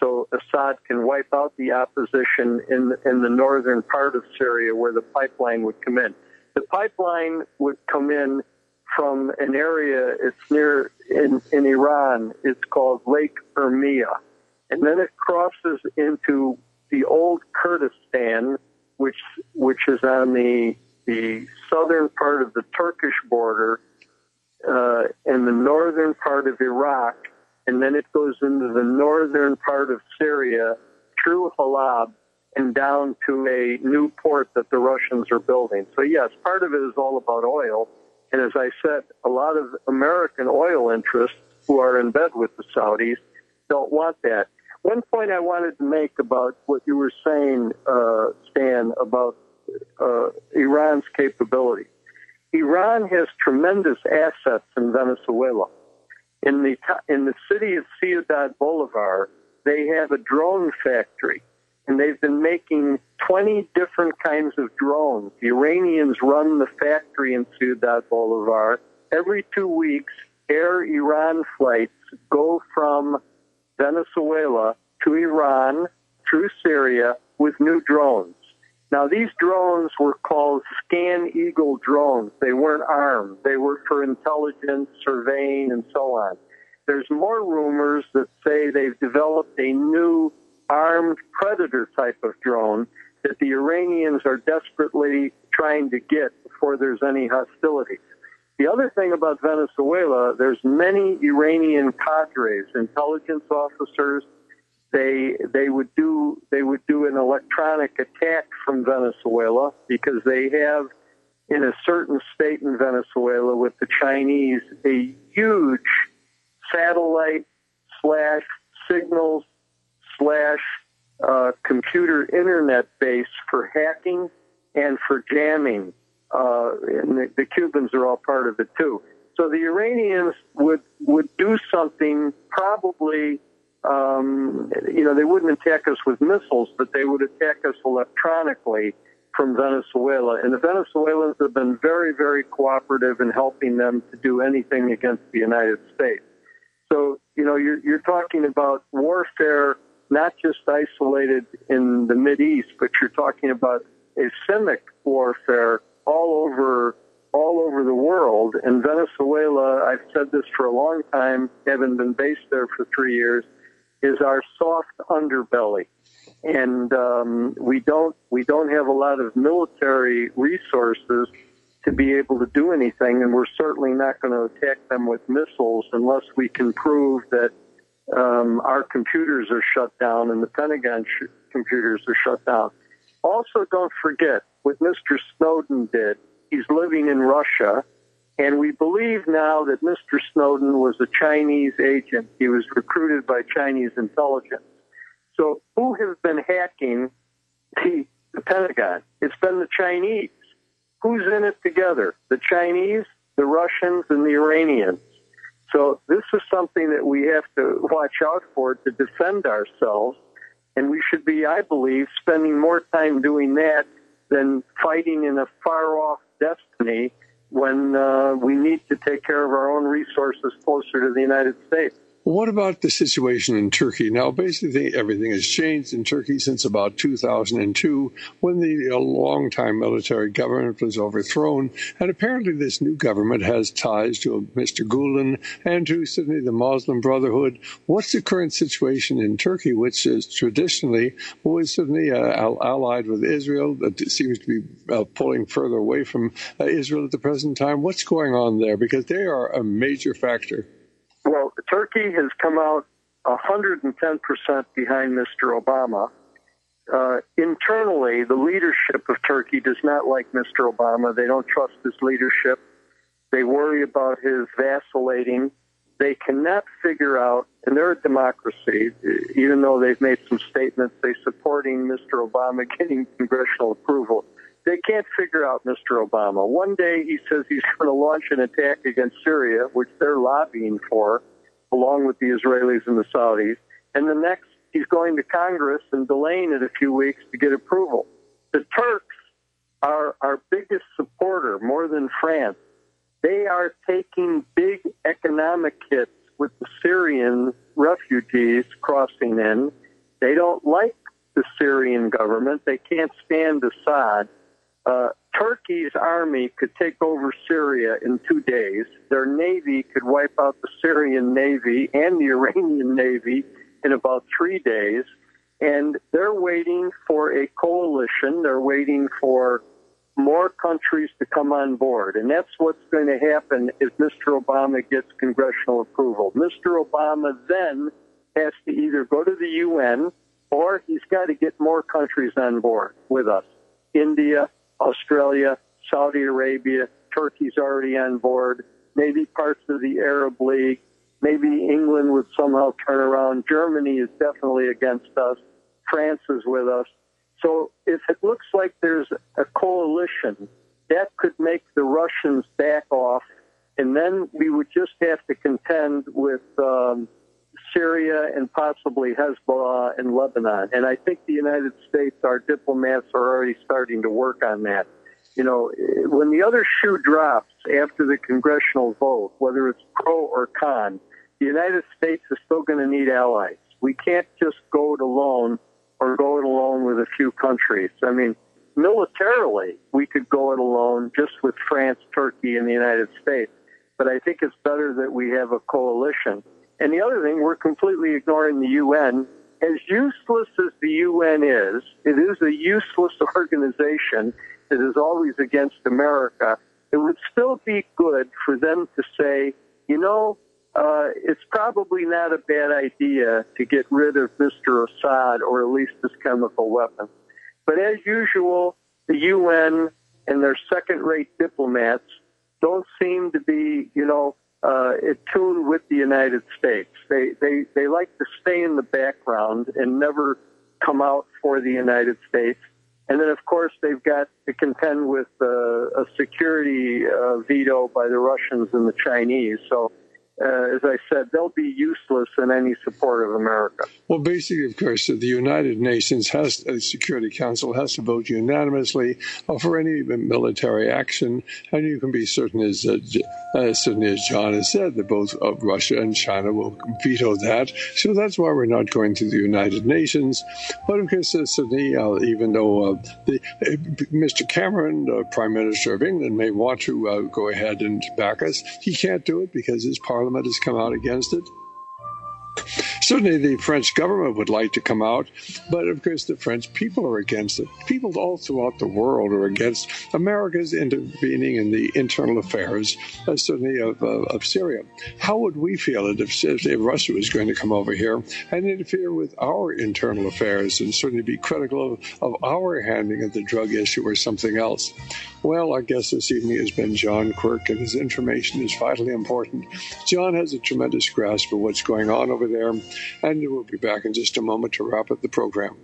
so Assad can wipe out the opposition in the northern part of Syria where the pipeline would come in. The pipeline would come in from an area, it's near in Iran, it's called Lake Urmia. And then it crosses into the old Kurdistan, which is on the southern part of the Turkish border, and the northern part of Iraq, and then it goes into the northern part of Syria through Halab and down to a new port that the Russians are building. So yes, part of it is all about oil. And as I said, a lot of American oil interests who are in bed with the Saudis don't want that. One point I wanted to make about what you were saying, Stan, about Iran's capability. Iran has tremendous assets in Venezuela. In the city of Ciudad Bolivar, they have a drone factory, and they've been making 20 different kinds of drones. The Iranians run the factory in Ciudad Bolivar. Every 2 weeks, Air Iran flights go from Venezuela to Iran through Syria with new drones. Now, these drones were called Scan Eagle drones. They weren't armed. They were for intelligence, surveying, and so on. There's more rumors that say they've developed a new armed Predator type of drone that the Iranians are desperately trying to get before there's any hostility. The other thing about Venezuela, there's many Iranian cadres, intelligence officers. They would do an electronic attack from Venezuela because they have, in a certain state in Venezuela with the Chinese, a huge satellite / signals / computer internet base for hacking and for jamming. And the Cubans are all part of it too. So the Iranians would do something probably. They wouldn't attack us with missiles, but they would attack us electronically from Venezuela. And the Venezuelans have been very, very cooperative in helping them to do anything against the United States. So, you're talking about warfare not just isolated in the Mideast, but you're talking about asymmetric warfare all over the world. And Venezuela, I've said this for a long time, having been based there for 3 years, is our soft underbelly. And we don't have a lot of military resources to be able to do anything, and we're certainly not going to attack them with missiles unless we can prove that our computers are shut down and the Pentagon computers are shut down. Also, don't forget what Mr. Snowden did. He's living in Russia, and we believe now that Mr. Snowden was a Chinese agent. He was recruited by Chinese intelligence. So who has been hacking the Pentagon? It's been the Chinese. Who's in it together? The Chinese, the Russians, and the Iranians. So this is something that we have to watch out for to defend ourselves, and we should be, I believe, spending more time doing that than fighting in a far-off destiny when we need to take care of our own resources closer to the United States. What about the situation in Turkey? Now, basically, everything has changed in Turkey since about 2002, when the longtime military government was overthrown. And apparently this new government has ties to Mr. Gulen and to certainly the Muslim Brotherhood. What's the current situation in Turkey, which is traditionally was certainly allied with Israel, that seems to be pulling further away from Israel at the present time? What's going on there? Because they are a major factor. Well, Turkey has come out 110% behind Mr. Obama. Internally, the leadership of Turkey does not like Mr. Obama. They don't trust his leadership. They worry about his vacillating. They cannot figure out, and they're a democracy, even though they've made some statements, they're supporting Mr. Obama getting congressional approval. They can't figure out Mr. Obama. One day he says he's going to launch an attack against Syria, which they're lobbying for, along with the Israelis and the Saudis. And the next, he's going to Congress and delaying it a few weeks to get approval. The Turks are our biggest supporter, more than France. They are taking big economic hits with the Syrian refugees crossing in, They don't like the Syrian government. They can't stand Assad. Turkey's army could take over Syria in 2 days. Their navy could wipe out the Syrian navy and the Iranian navy in about 3 days. And they're waiting for a coalition. They're waiting for more countries to come on board. And that's what's going to happen if Mr. Obama gets congressional approval. Mr. Obama then has to either go to the UN or he's got to get more countries on board with us. India, Australia, Saudi Arabia, Turkey's already on board, maybe parts of the Arab League, maybe England would somehow turn around. Germany is definitely against us. France is with us. So if it looks like there's a coalition, that could make the Russians back off, and then we would just have to contend with Syria and possibly Hezbollah and Lebanon. And I think the United States, our diplomats are already starting to work on that. You know, when the other shoe drops after the congressional vote, whether it's pro or con, the United States is still going to need allies. We can't just go it alone or go it alone with a few countries. I mean, militarily, we could go it alone just with France, Turkey, and the United States. But I think it's better that we have a coalition. And the other thing, we're completely ignoring the UN. As useless as the UN is, it is a useless organization that is always against America. It would still be good for them to say, you know, it's probably not a bad idea to get rid of Mr. Assad or at least his chemical weapons. But as usual, the UN and their second-rate diplomats don't seem to be, you know, attuned with the United States. They like to stay in the background and never come out for the United States. And then, of course, they've got to contend with a security veto by the Russians and the Chinese. So, as I said, they'll be useless in any support of America. Well, basically, of course, the United Nations the Security Council has to vote unanimously for any military action, and you can be certain, as John has said, that both Russia and China will veto that. So that's why we're not going to the United Nations. But of course, even though Mr. Cameron, Prime Minister of England, may want to go ahead and back us, he can't do it because his Parliament has come out against it. Certainly the French government would like to come out, but of course the French people are against it. People all throughout the world are against America's intervening in the internal affairs, certainly of Syria. How would we feel it if Russia was going to come over here and interfere with our internal affairs and certainly be critical of our handling of the drug issue or something else? Well, our guest this evening has been John Quirk, and his information is vitally important. John has a tremendous grasp of what's going on over there, and we'll be back in just a moment to wrap up the program.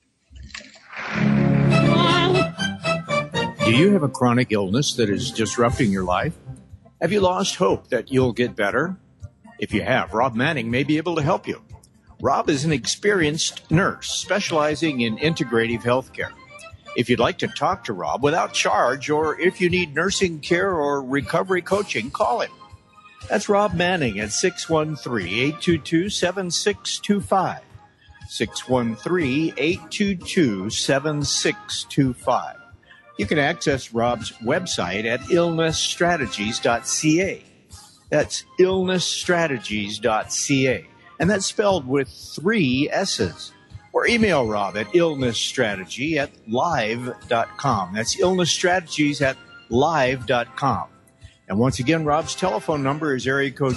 Do you have a chronic illness that is disrupting your life? Have you lost hope that you'll get better? If you have, Rob Manning may be able to help you. Rob is an experienced nurse specializing in integrative health care. If you'd like to talk to Rob without charge, or if you need nursing care or recovery coaching, call him. That's Rob Manning at 613-822-7625. 613-822-7625. You can access Rob's website at illnessstrategies.ca. That's illnessstrategies.ca. And that's spelled with 3 S's. Or email Rob at illnessstrategy@live.com. That's illnessstrategies@live.com. And once again, Rob's telephone number is area code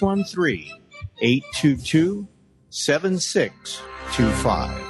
613-822-7625.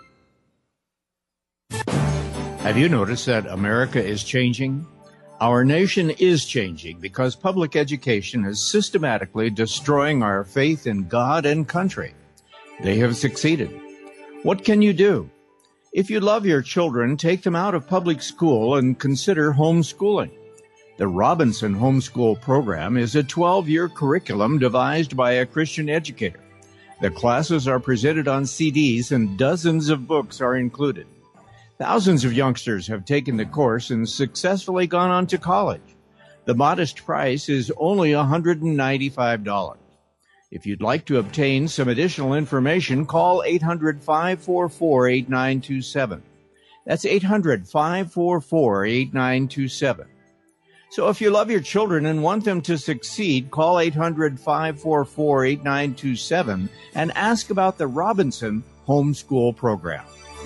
Have you noticed that America is changing? Our nation is changing because public education is systematically destroying our faith in God and country. They have succeeded. What can you do? If you love your children, take them out of public school and consider homeschooling. The Robinson Homeschool Program is a 12-year curriculum devised by a Christian educator. The classes are presented on CDs and dozens of books are included. Thousands of youngsters have taken the course and successfully gone on to college. The modest price is only $195. If you'd like to obtain some additional information, call 800-544-8927. That's 800-544-8927. So if you love your children and want them to succeed, call 800-544-8927 and ask about the Robinson Homeschool Program.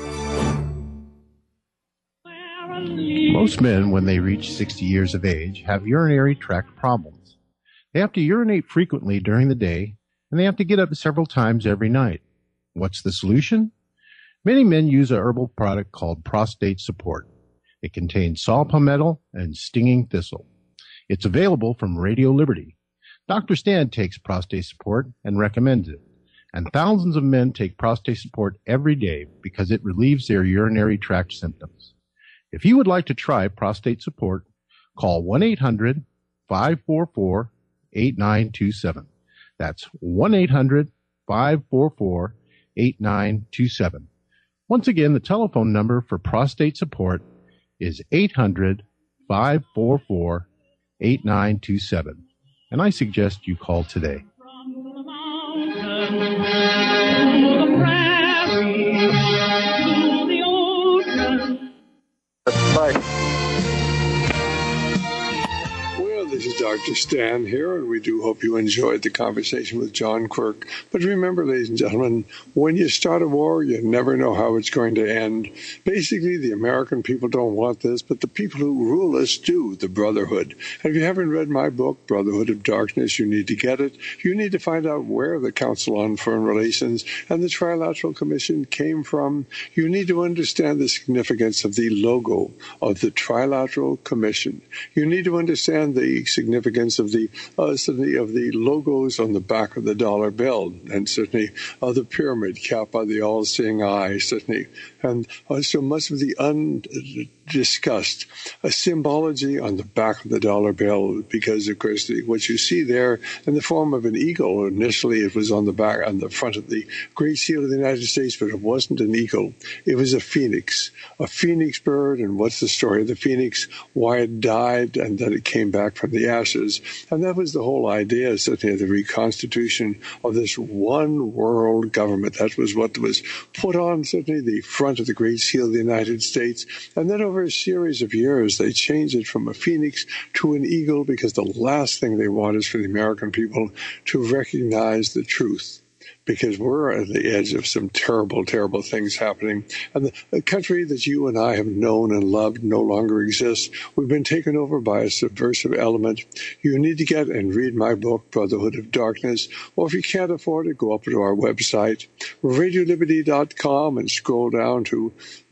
Most men, when they reach 60 years of age, have urinary tract problems. They have to urinate frequently during the day, and they have to get up several times every night. What's the solution? Many men use a herbal product called Prostate Support. It contains saw palmetto and stinging thistle. It's available from Radio Liberty. Dr. Stan takes Prostate Support and recommends it. And thousands of men take Prostate Support every day because it relieves their urinary tract symptoms. If you would like to try Prostate Support, call 1-800-544-8927. That's 1-800-544-8927. Once again, the telephone number for Prostate Support is 800-544-8927. And I suggest you call today. Bye. Well, this is Dr. Stan here, and we do hope you enjoyed the conversation with John Quirk. But remember, ladies and gentlemen, when you start a war, you never know how it's going to end. Basically, the American people don't want this, but the people who rule us do, the Brotherhood. And if you haven't read my book, Brotherhood of Darkness, you need to get it. You need to find out where the Council on Foreign Relations and the Trilateral Commission came from. You need to understand the significance of the logo of the Trilateral Commission. You need to understand the significance of the logos on the back of the dollar bill, and certainly the pyramid capped by the all-seeing eye, certainly, and so much of the undiscussed symbology on the back of the dollar bill, because of course what you see there in the form of an eagle. Initially, it was on the front of the Great Seal of the United States, but it wasn't an eagle; it was a phoenix bird. And what's the story of the phoenix? Why it died, and then it came back from the ashes. And that was the whole idea, certainly, of the reconstitution of this one world government. That was what was put on, certainly, the front of the Great Seal of the United States. And then over a series of years, they changed it from a phoenix to an eagle, because the last thing they want is for the American people to recognize the truth. Because we're at the edge of some terrible, terrible things happening. And the country that you and I have known and loved no longer exists. We've been taken over by a subversive element. You need to get and read my book, Brotherhood of Darkness. Or if you can't afford it, go up to our website, radioliberty.com, and scroll down to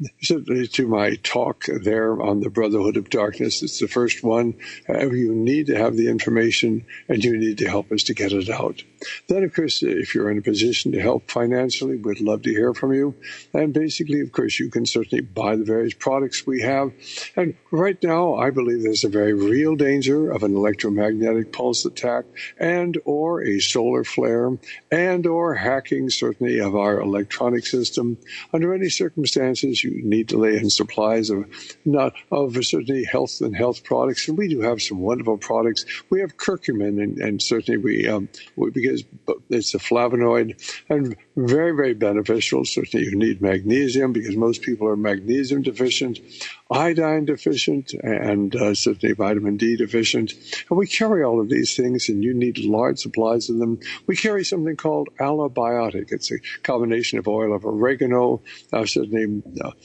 my talk there on the Brotherhood of Darkness. It's the first one. You need to have the information, and you need to help us to get it out. Then, of course, if you're in a position to help financially, we'd love to hear from you. And basically, of course, you can certainly buy the various products we have. And right now, I believe there's a very real danger of an electromagnetic pulse attack and or a solar flare and or hacking, certainly, of our electronic system. Under any circumstances, you need to lay in supplies of certainly health products. And we do have some wonderful products. We have curcumin, and certainly because it's a flavonoid and very, very beneficial. Certainly you need magnesium, because most people are magnesium deficient, iodine deficient, and certainly vitamin D deficient. And we carry all of these things, and you need large supplies of them. We carry something called Allobiotic. It's a combination of oil of oregano, certainly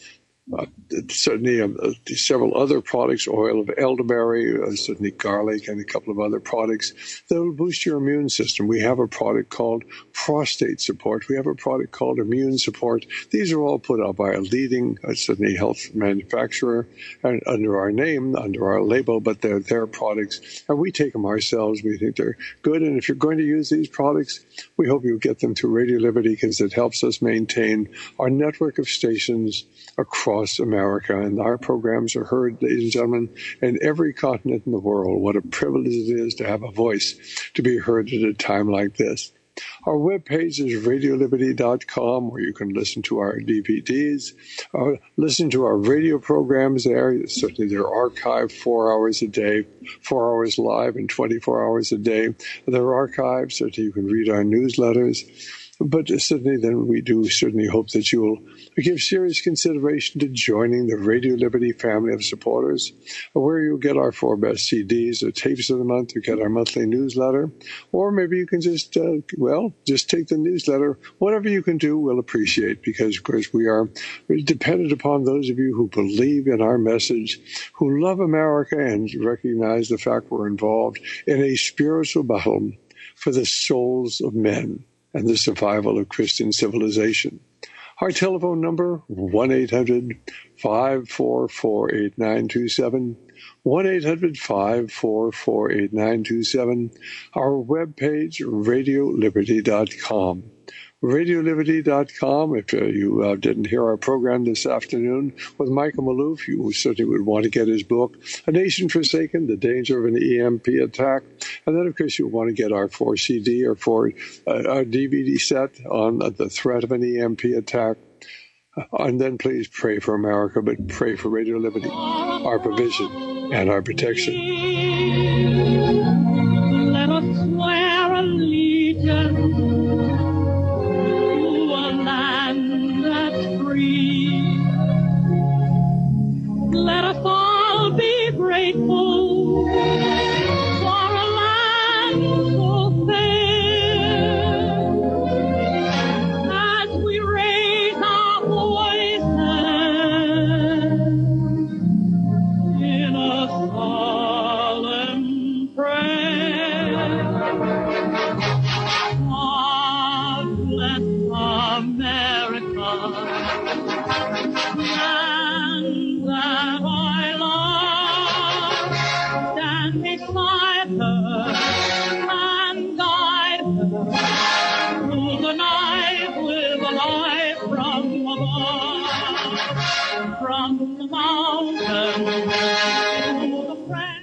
several other products, oil of elderberry, certainly garlic, and a couple of other products that will boost your immune system. We have a product called Prostate Support. We have a product called Immune Support. These are all put out by a leading certainly health manufacturer, and under our name, under our label, but they're their products, and we take them ourselves. We think they're good, and if you're going to use these products, we hope you get them to Radio Liberty, because it helps us maintain our network of stations across America, and our programs are heard, ladies and gentlemen, in every continent in the world. What a privilege it is to have a voice to be heard at a time like this. Our webpage is radioliberty.com, where you can listen to our DVDs, listen to our radio programs there. Certainly they're archived 4 hours a day, 4 hours live and 24 hours a day. They're archived, so that you can read our newsletters. But certainly then we do certainly hope that you will give serious consideration to joining the Radio Liberty family of supporters, where you'll get our 4 best CDs or tapes of the month, or get our monthly newsletter, or maybe you can just take the newsletter. Whatever you can do, we'll appreciate, because, of course, we are dependent upon those of you who believe in our message, who love America and recognize the fact we're involved in a spiritual battle for the souls of men and the survival of Christian civilization. Our telephone number, 1-800-544-8927, 1-800-544-8927. Our webpage, radioliberty.com. radioliberty.com. If you didn't hear our program this afternoon with Michael Maloof, you certainly would want to get his book, A Nation Forsaken, The Danger of an EMP Attack. And then, of course, you'll want to get our 4 CD or 4 our DVD set on the threat of an EMP attack. And then please pray for America, but pray for Radio Liberty, our provision and our protection. Let us swear allegiance to a land that's free. Let us all be grateful for a land so fair. As we raise our voices in a solemn prayer, God bless America, and that I love, stand beside her and guide her through the night with a light from above, from the mountain to the friend.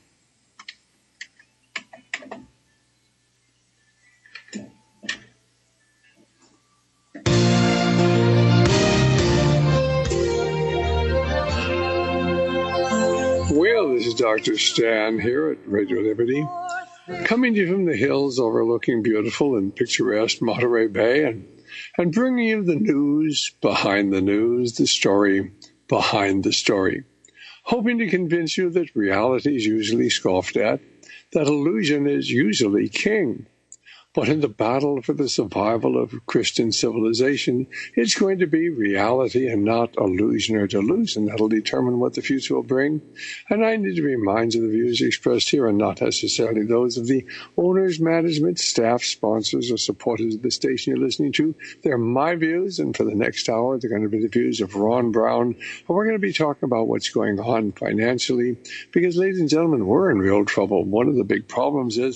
Well, this is Dr. Stan here at Radio Liberty, coming to you from the hills overlooking beautiful and picturesque Monterey Bay, and bringing you the news behind the news, the story behind the story, hoping to convince you that reality is usually scoffed at, that illusion is usually king. But in the battle for the survival of Christian civilization, it's going to be reality and not illusion or delusion that'll determine what the future will bring. And I need to be mindful of the views expressed here and not necessarily those of the owners, management, staff, sponsors, or supporters of the station you're listening to. They're my views, and for the next hour, they're going to be the views of Ron Brown. And we're going to be talking about what's going on financially, because, ladies and gentlemen, we're in real trouble. One of the big problems is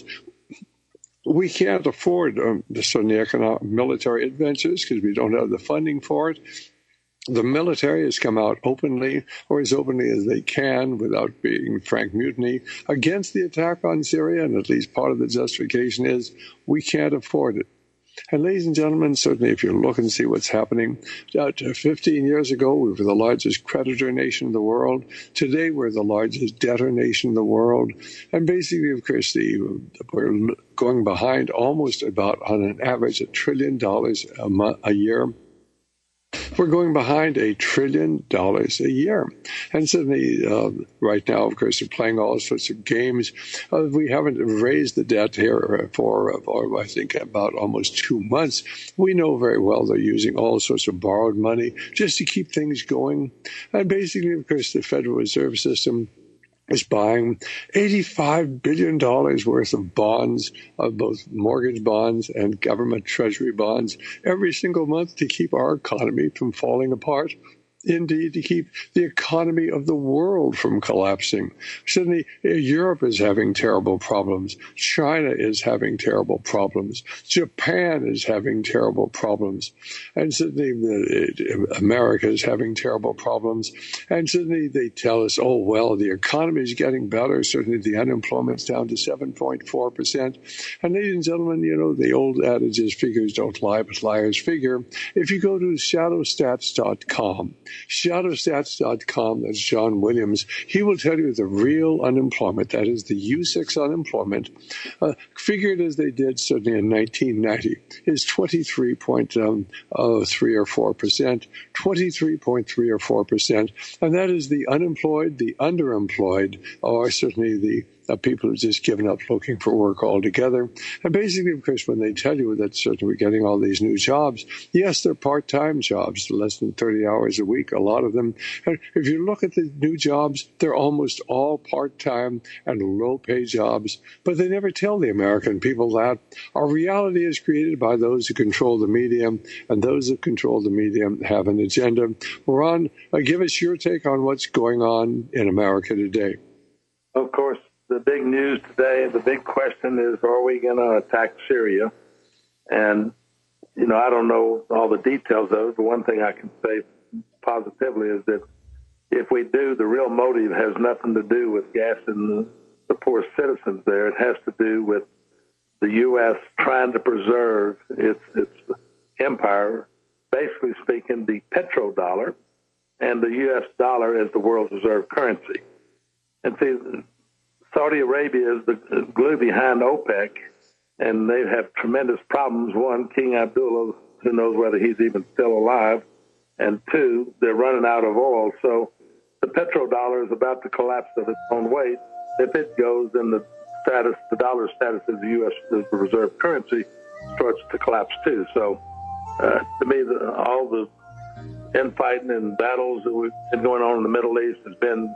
we can't afford certainly economic military adventures because we don't have the funding for it. The military has come out openly, or as openly as they can, without being frank mutiny, against the attack on Syria, and at least part of the justification is we can't afford it. And ladies and gentlemen, certainly if you look and see what's happening, 15 years ago, we were the largest creditor nation in the world. Today, we're the largest debtor nation in the world. And basically, of course, we're going behind almost about, on an average, $1 trillion a year. We're going behind $1 trillion a year. And suddenly, right now, of course, they're playing all sorts of games. We haven't raised the debt here for I think, about almost 2 months. We know very well they're using all sorts of borrowed money just to keep things going. And basically, of course, the Federal Reserve System is buying $85 billion worth of bonds, of both mortgage bonds and government treasury bonds, every single month to keep our economy from falling apart. indeed, to keep the economy of the world from collapsing. Suddenly, Europe is having terrible problems. China is having terrible problems. Japan is having terrible problems. And suddenly, America is having terrible problems. And suddenly, they tell us, oh, well, the economy is getting better. Certainly, the unemployment's down to 7.4%. And ladies and gentlemen, you know, the old adage is figures don't lie, but liars figure. If you go to shadowstats.com, that's John Williams, he will tell you the real unemployment, that is the U6 unemployment, figured as they did certainly in 1990, is 23.3 or 4%, 23.3 or 4%, and that is the unemployed, the underemployed, or certainly the people who've just given up looking for work altogether. And basically, of course, when they tell you that certainly we're getting all these new jobs, yes, they're part-time jobs, less than 30 hours a week, a lot of them. And if you look at the new jobs, they're almost all part-time and low-pay jobs. But they never tell the American people that. Our reality is created by those who control the media, and those who control the media have an agenda. Ron, give us your take on what's going on in America today. Of course, the big news today, the big question is, are we going to attack Syria? And, you know, I don't know all the details of it, but one thing I can say positively is that if we do, the real motive has nothing to do with gassing the poor citizens there. It has to do with the U.S. trying to preserve its empire, basically speaking, the petrodollar and the U.S. dollar as the world's reserve currency. And see, Saudi Arabia is the glue behind OPEC, and they have tremendous problems. One, King Abdullah, who knows whether he's even still alive, and two, they're running out of oil. So the petrodollar is about to collapse of its own weight. If it goes, then the dollar status as the U.S. as the reserve currency starts to collapse too. So to me, all the infighting and battles that we've been going on in the Middle East has been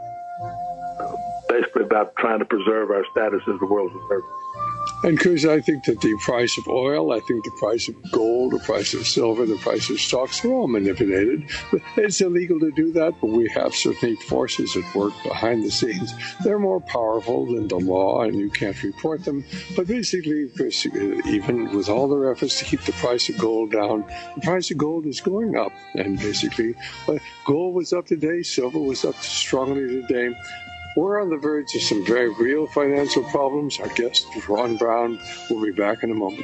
basically about trying to preserve our status as the world's reserve. And, Chris, I think that the price of oil, I think the price of gold, the price of silver, the price of stocks are all manipulated. It's illegal to do that, but we have certainly forces at work behind the scenes. They're more powerful than the law, and you can't report them. But basically, Chris, even with all their efforts to keep the price of gold down, the price of gold is going up. And basically, gold was up today, silver was up strongly today. We're on the verge of some very real financial problems. Our guest, Ron Brown, will be back in a moment.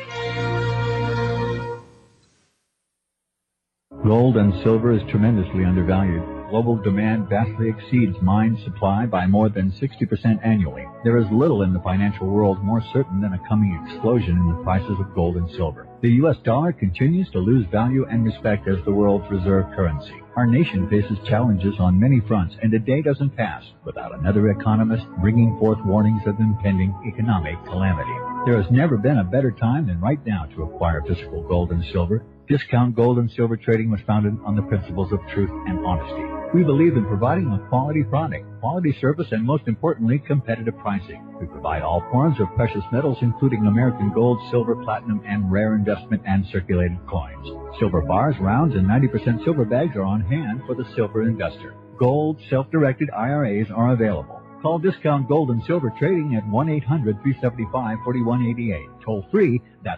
Gold and silver is tremendously undervalued. Global demand vastly exceeds mine supply by more than 60% annually. There is little in the financial world more certain than a coming explosion in the prices of gold and silver. The U.S. dollar continues to lose value and respect as the world's reserve currency. Our nation faces challenges on many fronts, and a day doesn't pass without another economist bringing forth warnings of impending economic calamity. There has never been a better time than right now to acquire physical gold and silver. Discount Gold and Silver Trading was founded on the principles of truth and honesty. We believe in providing a quality product, quality service, and most importantly, competitive pricing. We provide all forms of precious metals, including American gold, silver, platinum, and rare investment and circulated coins. Silver bars, rounds, and 90% silver bags are on hand for the silver investor. Gold self-directed IRAs are available. Call Discount Gold and Silver Trading at 1-800-375-4188. Toll free, that's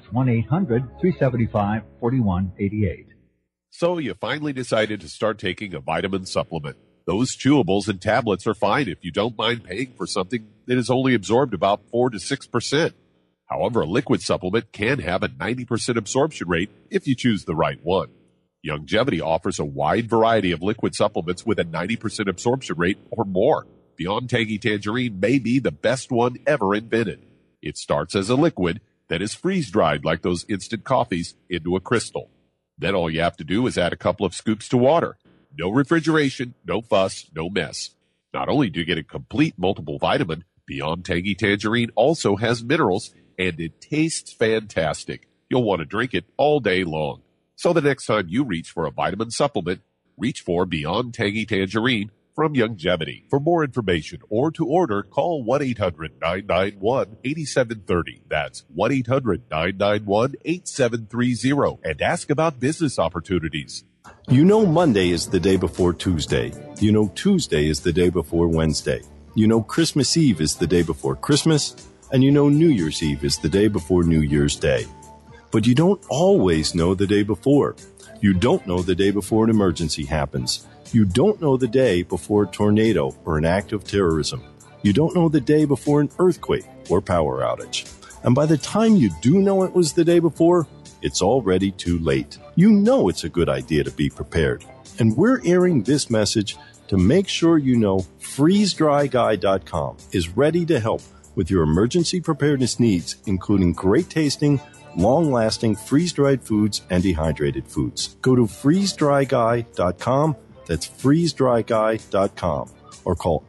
1-800-375-4188. So you finally decided to start taking a vitamin supplement. Those chewables and tablets are fine if you don't mind paying for something that is only absorbed about 4 to 6%. However, a liquid supplement can have a 90% absorption rate if you choose the right one. Youngevity offers a wide variety of liquid supplements with a 90% absorption rate or more. Beyond Tangy Tangerine may be the best one ever invented. It starts as a liquid that is freeze-dried like those instant coffees into a crystal. Then all you have to do is add a couple of scoops to water. No refrigeration, no fuss, no mess. Not only do you get a complete multiple vitamin, Beyond Tangy Tangerine also has minerals, and it tastes fantastic. You'll want to drink it all day long. So the next time you reach for a vitamin supplement, reach for Beyond Tangy Tangerine from Youngevity. For more information or to order, call 1-800-991-8730. That's 1-800-991-8730 and ask about business opportunities. You know Monday is the day before Tuesday. You know Tuesday is the day before Wednesday. You know Christmas Eve is the day before Christmas. And you know New Year's Eve is the day before New Year's Day. But you don't always know the day before. You don't know the day before an emergency happens. You don't know the day before a tornado or an act of terrorism. You don't know the day before an earthquake or power outage. And by the time you do know it was the day before, it's already too late. You know it's a good idea to be prepared. And we're airing this message to make sure you know FreezeDryGuy.com is ready to help with your emergency preparedness needs, including great tasting, long-lasting freeze-dried foods and dehydrated foods. Go to FreezeDryGuy.com. That's FreezeDryGuy.com. Or call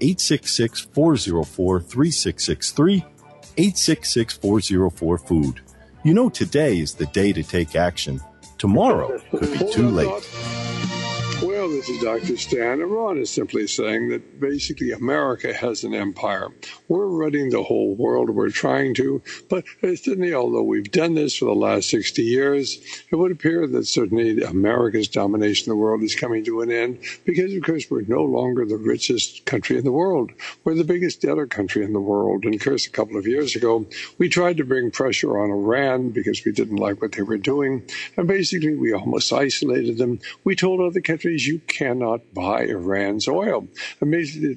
866-404-3663, 866-404-FOOD. You know today is the day to take action. Tomorrow could be too late. Well, this is Dr. Stan. Ron is simply saying that basically America has an empire. We're running the whole world. We're trying to. But certainly, although we've done this for the last 60 years, it would appear that certainly America's domination of the world is coming to an end because, of course, we're no longer the richest country in the world. We're the biggest debtor country in the world. And, of course, a couple of years ago, we tried to bring pressure on Iran because we didn't like what they were doing. And basically, we almost isolated them. We told other countries, you cannot buy Iran's oil. And basically,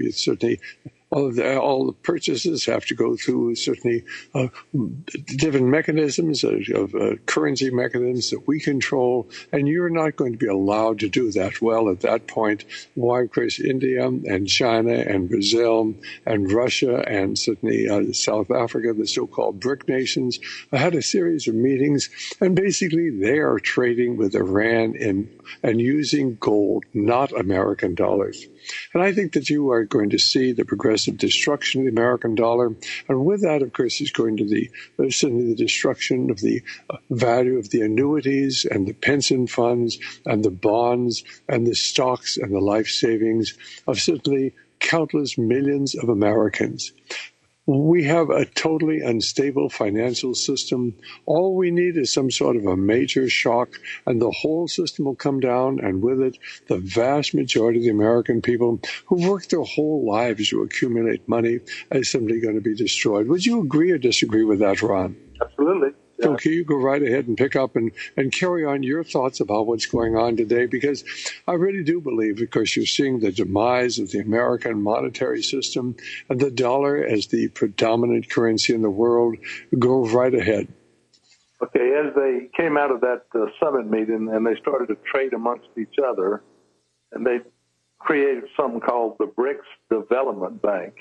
all the purchases have to go through certainly different mechanisms of currency mechanisms that we control, and you're not going to be allowed to do that. Well, at that point, why, of course, India and China and Brazil and Russia and certainly South Africa, the so-called BRIC nations, had a series of meetings, and basically they are trading with Iran and using gold, not American dollars. And I think that you are going to see the progressive destruction of the American dollar. And with that, of course, is going to certainly the destruction of the value of the annuities and the pension funds and the bonds and the stocks and the life savings of certainly countless millions of Americans. We have a totally unstable financial system. All we need is some sort of a major shock, and the whole system will come down, and with it, the vast majority of the American people who've worked their whole lives to accumulate money is simply going to be destroyed. Would you agree or disagree with that, Ron? Absolutely. Yeah. Okay, you go right ahead and pick up and carry on your thoughts about what's going on today, because I really do believe, because you're seeing the demise of the American monetary system and the dollar as the predominant currency in the world. Go right ahead. Okay, as they came out of that summit meeting and they started to trade amongst each other, and they created something called the BRICS Development Bank,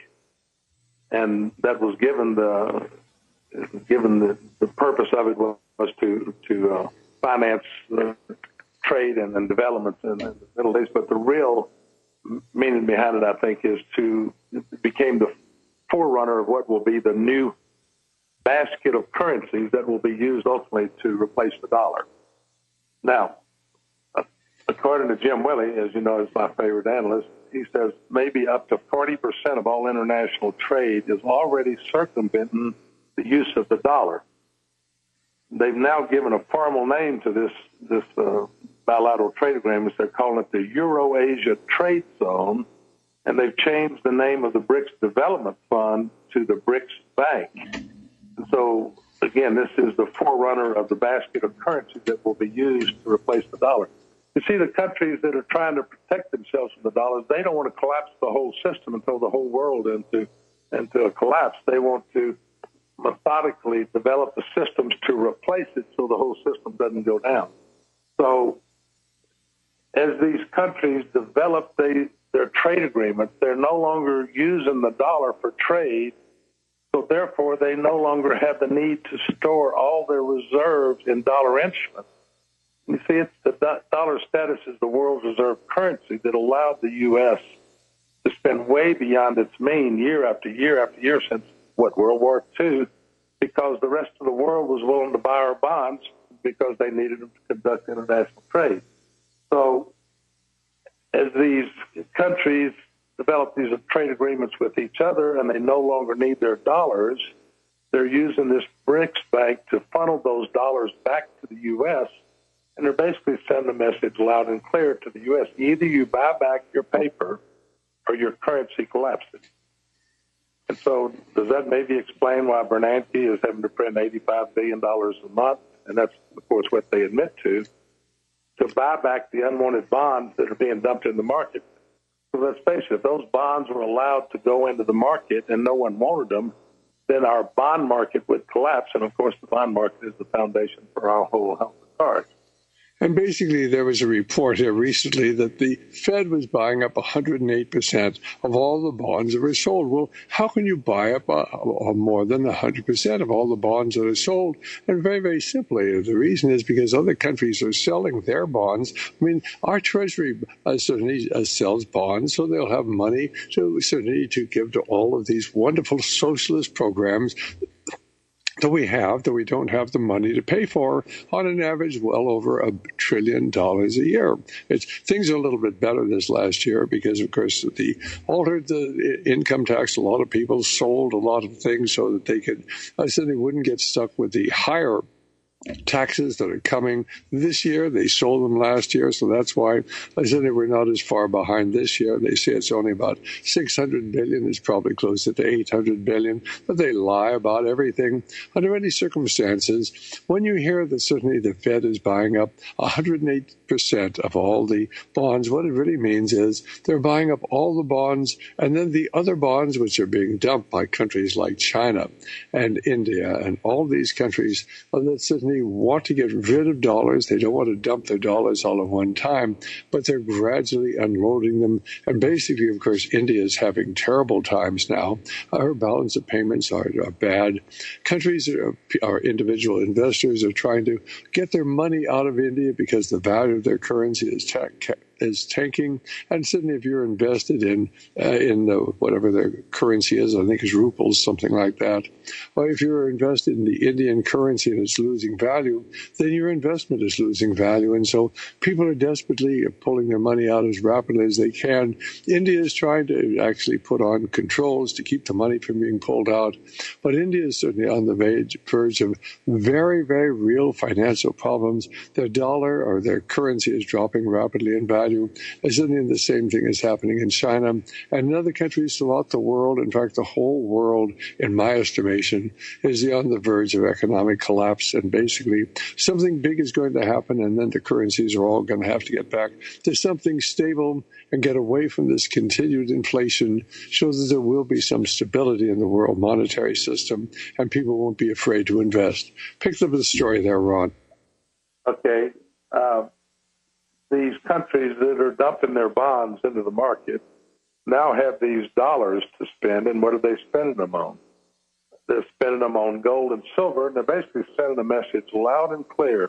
and that was given the purpose of it was to finance trade and developments in the Middle East. But the real meaning behind it, I think, it became the forerunner of what will be the new basket of currencies that will be used ultimately to replace the dollar. Now, according to Jim Willey, as you know, is my favorite analyst, he says maybe up to 40% of all international trade is already circumventing the use of the dollar. They've now given a formal name to this bilateral trade agreement. They're calling it the Euro-Asia Trade Zone, and they've changed the name of the BRICS Development Fund to the BRICS Bank. And so, again, this is the forerunner of the basket of currency that will be used to replace the dollar. You see, the countries that are trying to protect themselves from the dollar, they don't want to collapse the whole system and throw the whole world into a collapse. They want to methodically develop the systems to replace it so the whole system doesn't go down. So as these countries develop their trade agreements, they're no longer using the dollar for trade, so therefore they no longer have the need to store all their reserves in dollar instruments. You see, it's the dollar status is the world's reserve currency that allowed the U.S. to spend way beyond its mean year after year after year since World War II, because the rest of the world was willing to buy our bonds because they needed them to conduct international trade. So as these countries develop these trade agreements with each other and they no longer need their dollars, they're using this BRICS Bank to funnel those dollars back to the U.S. and they're basically sending a message loud and clear to the U.S. Either you buy back your paper or your currency collapses. And so does that maybe explain why Bernanke is having to print $85 billion a month? And that's, of course, what they admit to buy back the unwanted bonds that are being dumped in the market. So let's face it, if those bonds were allowed to go into the market and no one wanted them, then our bond market would collapse. And, of course, the bond market is the foundation for our whole house of cards. And basically, there was a report here recently that the Fed was buying up 108% of all the bonds that were sold. Well, how can you buy up more than 100% of all the bonds that are sold? And very, very simply, the reason is because other countries are selling their bonds. I mean, our Treasury certainly sells bonds, so they'll have money to give to all of these wonderful socialist programs that we don't have the money to pay for, on an average well over $1 trillion a year. Things are a little bit better this last year because, of course, they altered the income tax. A lot of people sold a lot of things so that they wouldn't get stuck with the higher taxes that are coming this year. They sold them last year, so that's why I said we're not as far behind this year. They say it's only about 600 billion. It's probably closer to 800 billion, but they lie about everything. Under any circumstances, when you hear that certainly the Fed is buying up 108% of all the bonds, what it really means is they're buying up all the bonds, and then the other bonds which are being dumped by countries like China and India and all these countries that certainly want to get rid of dollars. They don't want to dump their dollars all at one time, but they're gradually unloading them. And basically, of course, India is having terrible times now. Our balance of payments are bad. Countries, our individual investors are trying to get their money out of India because the value of their currency is tanking. And suddenly, if you're invested in whatever their currency is, I think it's rupees, something like that, or if you're invested in the Indian currency and it's losing value, then your investment is losing value. And so people are desperately pulling their money out as rapidly as they can. India is trying to actually put on controls to keep the money from being pulled out. But India is certainly on the verge of very, very real financial problems. Their dollar or their currency is dropping rapidly in value. And certainly the same thing is happening in China and in other countries throughout the world. In fact, the whole world, in my estimation, is on the verge of economic collapse. And basically, something big is going to happen, and then the currencies are all going to have to get back to something stable and get away from this continued inflation, so that there will be some stability in the world monetary system, and people won't be afraid to invest. Pick up the story there, Ron. Okay. These countries that are dumping their bonds into the market now have these dollars to spend, and what are they spending them on? They're spending them on gold and silver, and they're basically sending a message loud and clear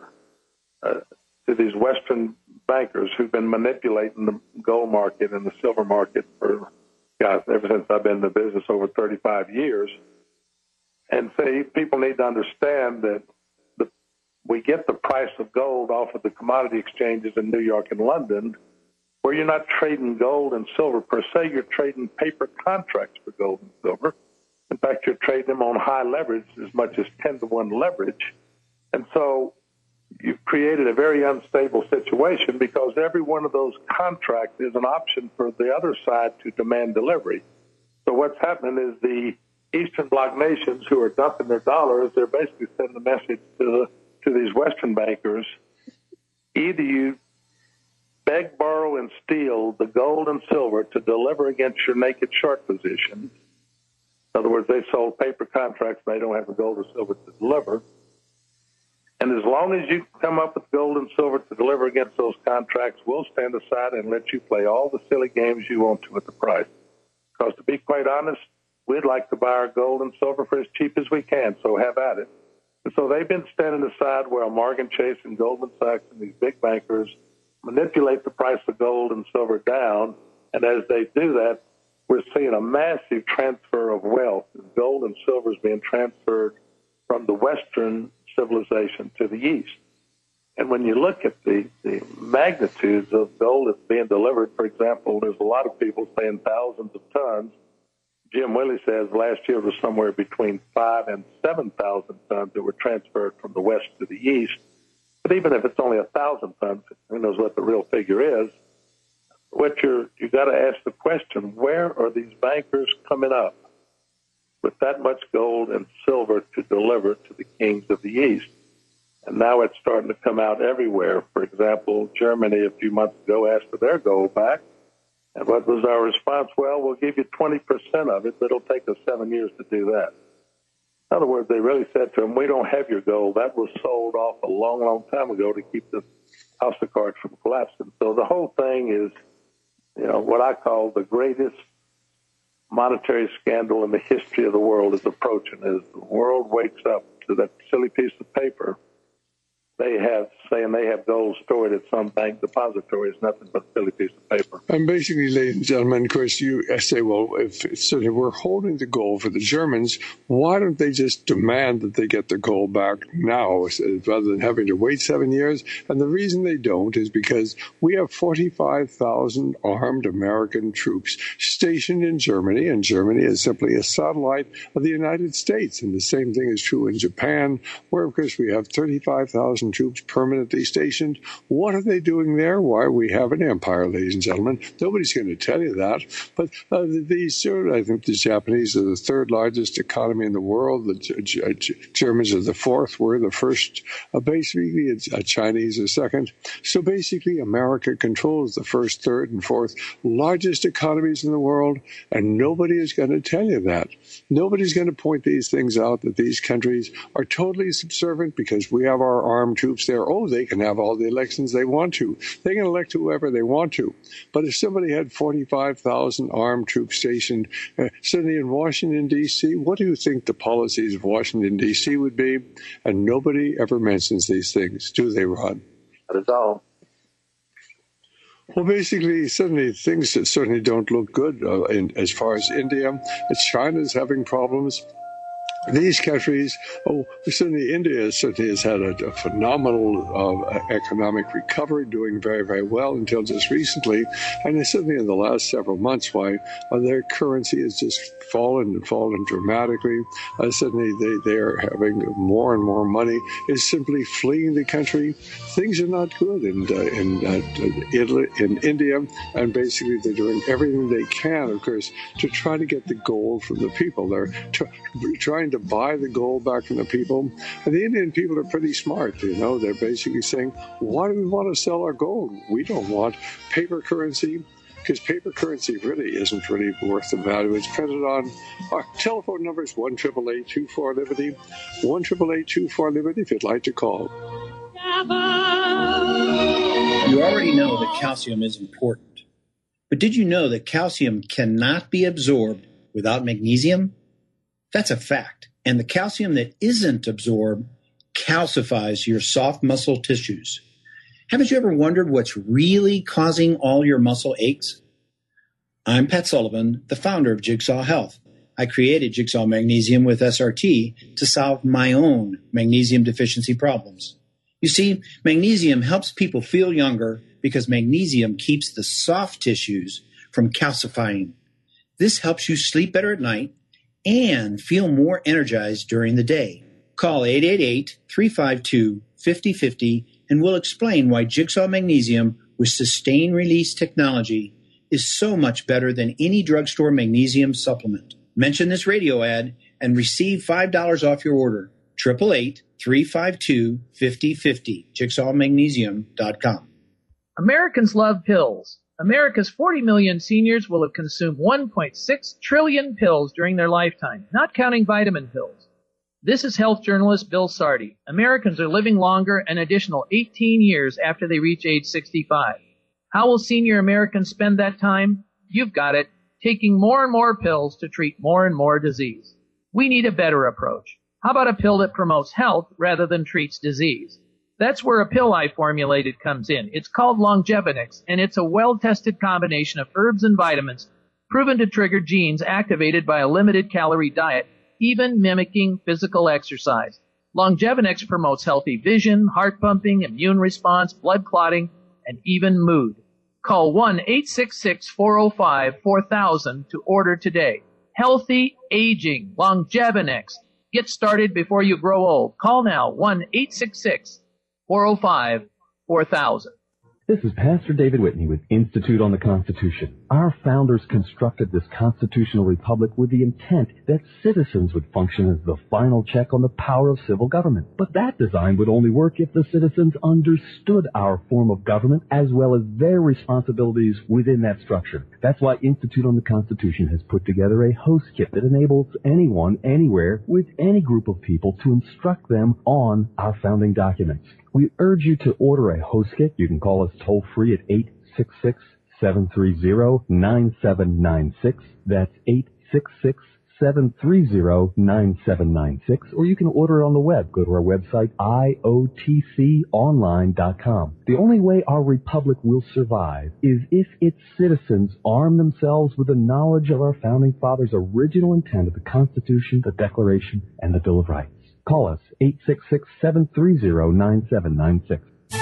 to these Western bankers who've been manipulating the gold market and the silver market ever since I've been in the business over 35 years. And say people need to understand that we get the price of gold off of the commodity exchanges in New York and London, where you're not trading gold and silver per se, you're trading paper contracts for gold and silver. In fact, you're trading them on high leverage, as much as 10-to-1 leverage. And so you've created a very unstable situation because every one of those contracts is an option for the other side to demand delivery. So what's happening is the Eastern Bloc nations who are dumping their dollars, they're basically sending a message to these Western bankers: either you beg, borrow, and steal the gold and silver to deliver against your naked short position. In other words, they sold paper contracts, they don't have the gold or silver to deliver. And as long as you come up with gold and silver to deliver against those contracts, we'll stand aside and let you play all the silly games you want to at the price. Because to be quite honest, we'd like to buy our gold and silver for as cheap as we can, so have at it. And so they've been standing aside while Morgan Chase and Goldman Sachs and these big bankers manipulate the price of gold and silver down. And as they do that, we're seeing a massive transfer of wealth. Gold and silver is being transferred from the Western civilization to the East. And when you look at the magnitudes of gold that's being delivered, for example, there's a lot of people saying thousands of tons. Jim Willie says last year was somewhere between 5,000 and 7,000 tons that were transferred from the West to the East. But even if it's only 1,000 tons, who knows what the real figure is? You got to ask the question: where are these bankers coming up with that much gold and silver to deliver to the kings of the East? And now it's starting to come out everywhere. For example, Germany a few months ago asked for their gold back. And what was our response? Well, we'll give you 20% of it, but it'll take us 7 years to do that. In other words, they really said to them, we don't have your gold. That was sold off a long, long time ago to keep the house of cards from collapsing. So the whole thing is, what I call the greatest monetary scandal in the history of the world is approaching. As the world wakes up to that silly piece of paper saying they have gold stored at some bank depository is nothing but a silly piece of paper. And basically, ladies and gentlemen, of course, you say, well, if we're holding the gold for the Germans, why don't they just demand that they get their gold back now rather than having to wait 7 years? And the reason they don't is because we have 45,000 armed American troops stationed in Germany, and Germany is simply a satellite of the United States. And the same thing is true in Japan, where, of course, we have 35,000 troops permanently stationed. What are they doing there? Why, we have an empire, ladies and gentlemen. Nobody's going to tell you that. But I think the Japanese are the third largest economy in the world. The Germans are the fourth. We're the first. Basically, Chinese are second. So basically, America controls the first, third, and fourth largest economies in the world, and nobody is going to tell you that. Nobody's going to point these things out, that these countries are totally subservient because we have our armed troops there. Oh, they can have all the elections they want to. They can elect whoever they want to. But if somebody had 45,000 armed troops stationed suddenly in Washington, D.C., what do you think the policies of Washington, D.C. would be? And nobody ever mentions these things, do they, Ron? That is all. Well, basically, suddenly things that certainly don't look good as far as India. China's having problems. These countries, certainly India certainly has had a phenomenal economic recovery, doing very, very well until just recently. And certainly in the last several months, why their currency has just fallen dramatically. Suddenly they are having more and more money, is simply fleeing the country. Things are not good in India, and basically they're doing everything they can, of course, to try to get the gold from the people. They're trying to buy the gold back from the people. And the Indian people are pretty smart, They're basically saying, why do we want to sell our gold? We don't want paper currency, because paper currency really isn't really worth the value it's printed on. Our telephone number is 1-888-24-LIBERTY, 1-888-24-LIBERTY if you'd like to call. You already know that calcium is important. But did you know that calcium cannot be absorbed without magnesium? That's a fact. And the calcium that isn't absorbed calcifies your soft muscle tissues. Haven't you ever wondered what's really causing all your muscle aches? I'm Pat Sullivan, the founder of Jigsaw Health. I created Jigsaw Magnesium with SRT to solve my own magnesium deficiency problems. You see, magnesium helps people feel younger because magnesium keeps the soft tissues from calcifying. This helps you sleep better at night and feel more energized during the day. Call 888-352-5050 and we'll explain why Jigsaw Magnesium with sustained release technology is so much better than any drugstore magnesium supplement. Mention this radio ad and receive $5 off your order. 888-352-5050. JigsawMagnesium.com. Americans love pills. America's 40 million seniors will have consumed 1.6 trillion pills during their lifetime, not counting vitamin pills. This is health journalist Bill Sardi. Americans are living longer an additional 18 years after they reach age 65. How will senior Americans spend that time? You've got it, taking more and more pills to treat more and more disease. We need a better approach. How about a pill that promotes health rather than treats disease? That's where a pill I formulated comes in. It's called Longevinix, and it's a well-tested combination of herbs and vitamins proven to trigger genes activated by a limited-calorie diet, even mimicking physical exercise. Longevinix promotes healthy vision, heart pumping, immune response, blood clotting, and even mood. Call 1-866-405-4000 to order today. Healthy aging, Longevinix. Get started before you grow old. Call now, 1-866 405-4000. This is Pastor David Whitney with Institute on the Constitution. Our founders constructed this constitutional republic with the intent that citizens would function as the final check on the power of civil government. But that design would only work if the citizens understood our form of government as well as their responsibilities within that structure. That's why Institute on the Constitution has put together a host kit that enables anyone, anywhere, with any group of people to instruct them on our founding documents. We urge you to order a host kit. You can call us toll-free at 866-730-9796. That's 866-730-9796. Or you can order it on the web. Go to our website, iotconline.com. The only way our republic will survive is if its citizens arm themselves with the knowledge of our founding fathers' original intent of the Constitution, the Declaration, and the Bill of Rights. Call us, 866-730-9796.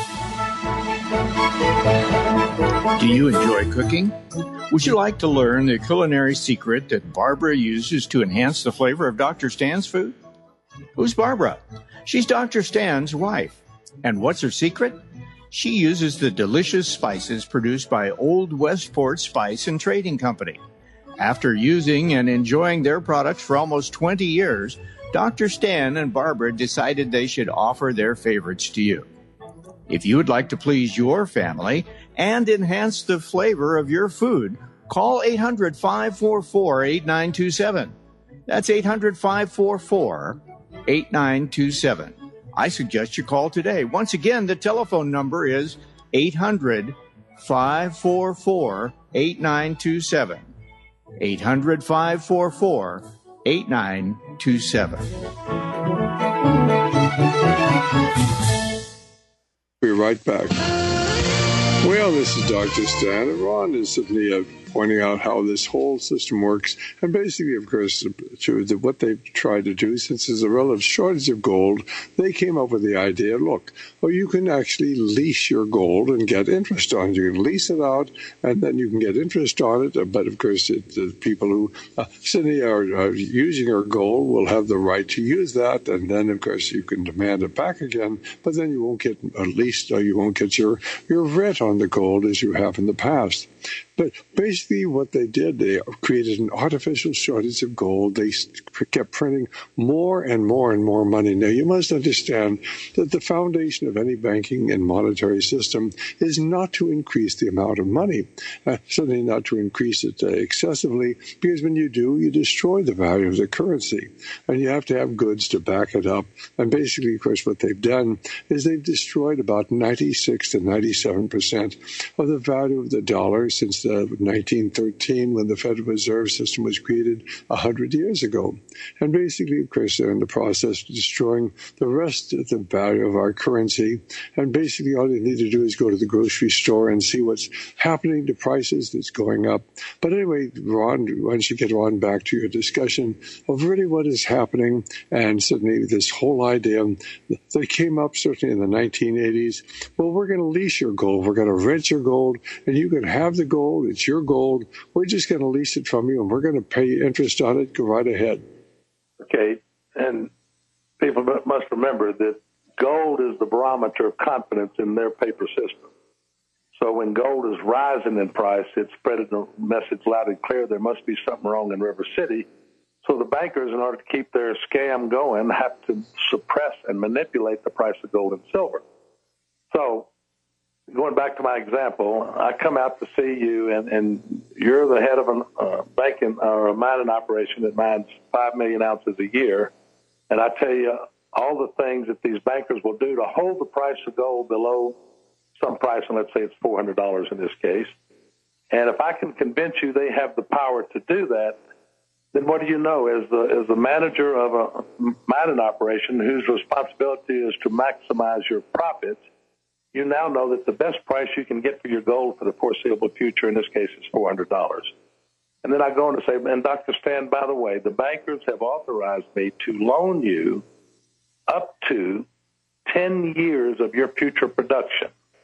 Do you enjoy cooking? Would you like to learn the culinary secret that Barbara uses to enhance the flavor of Dr. Stan's food? Who's Barbara? She's Dr. Stan's wife. And what's her secret? She uses the delicious spices produced by Old Westport Spice and Trading Company. After using and enjoying their products for almost 20 years, Dr. Stan and Barbara decided they should offer their favorites to you. If you would like to please your family and enhance the flavor of your food, call 800-544-8927. That's 800-544-8927. I suggest you call today. Once again, the telephone number is 800-544-8927. 800-544-8927. We're right back. Well, this is Dr. Stan, and Ron is simply pointing out how this whole system works. And basically, of course, what they've tried to do, since there's a relative shortage of gold, they came up with the idea, look, you can actually lease your gold and get interest on it. You can lease it out, and then you can get interest on it. But, of course, the people who suddenly are using your gold will have the right to use that. And then, of course, you can demand it back again. But then you won't get, at least, you won't get your rent on the gold as you have in the past. But basically what they did, they created an artificial shortage of gold. They kept printing more and more and more money. Now, you must understand that the foundation of any banking and monetary system is not to increase the amount of money, certainly not to increase it excessively, because when you do, you destroy the value of the currency. And you have to have goods to back it up. And basically, of course, what they've done is they've destroyed about 96 to 97% of the value of the dollar since 1913, when the Federal Reserve System was created 100 years ago. And basically, of course, they're in the process of destroying the rest of the value of our currency. And basically, all you need to do is go to the grocery store and see what's happening to prices that's going up. But anyway, Ron, why don't you get on back to your discussion of really what is happening, and certainly this whole idea that came up certainly in the 1980s. Well, we're going to lease your gold. We're going to rent your gold, and you can have the gold. It's your gold. We're just going to lease it from you, and we're going to pay interest on it. Go right ahead. Okay, and people must remember that gold is the barometer of confidence in their paper system. So when gold is rising in price, it's spreading the message loud and clear there must be something wrong in River City. So the bankers, in order to keep their scam going, have to suppress and manipulate the price of gold and silver. So going back to my example, I come out to see you, and you're the head of a banking or a mining operation that mines 5 million ounces a year, and I tell you all the things that these bankers will do to hold the price of gold below some price, and let's say it's $400 in this case. And if I can convince you they have the power to do that, then what do you know? As the manager of a mining operation whose responsibility is to maximize your profits, you now know that the best price you can get for your gold for the foreseeable future, in this case, is $400. And then I go on to say, and Dr. Stan, by the way, the bankers have authorized me to loan you up to 10 years of your future production.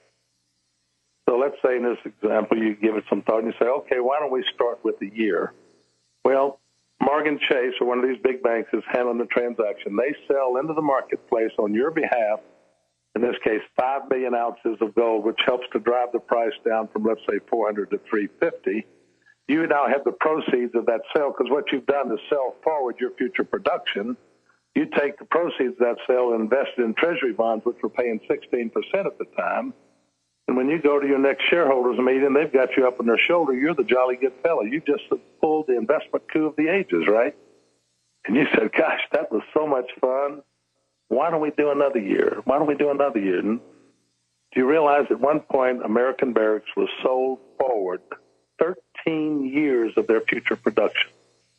So let's say in this example, you give it some thought and you say, okay, why don't we start with a year? Well, Morgan Chase, or one of these big banks, is handling the transaction. They sell into the marketplace on your behalf in this case, 5 million ounces of gold, which helps to drive the price down from, let's say, 400 to 350. You now have the proceeds of that sale, because what you've done is sell forward your future production. You take the proceeds of that sale and invest it in treasury bonds, which were paying 16% at the time. And when you go to your next shareholders meeting, they've got you up on their shoulder. You're the jolly good fellow. You just pulled the investment coup of the ages, right? And you said, gosh, that was so much fun. Why don't we do another year? Why don't we do another year? And do you realize at one point American Barracks was sold forward 13 years of their future production?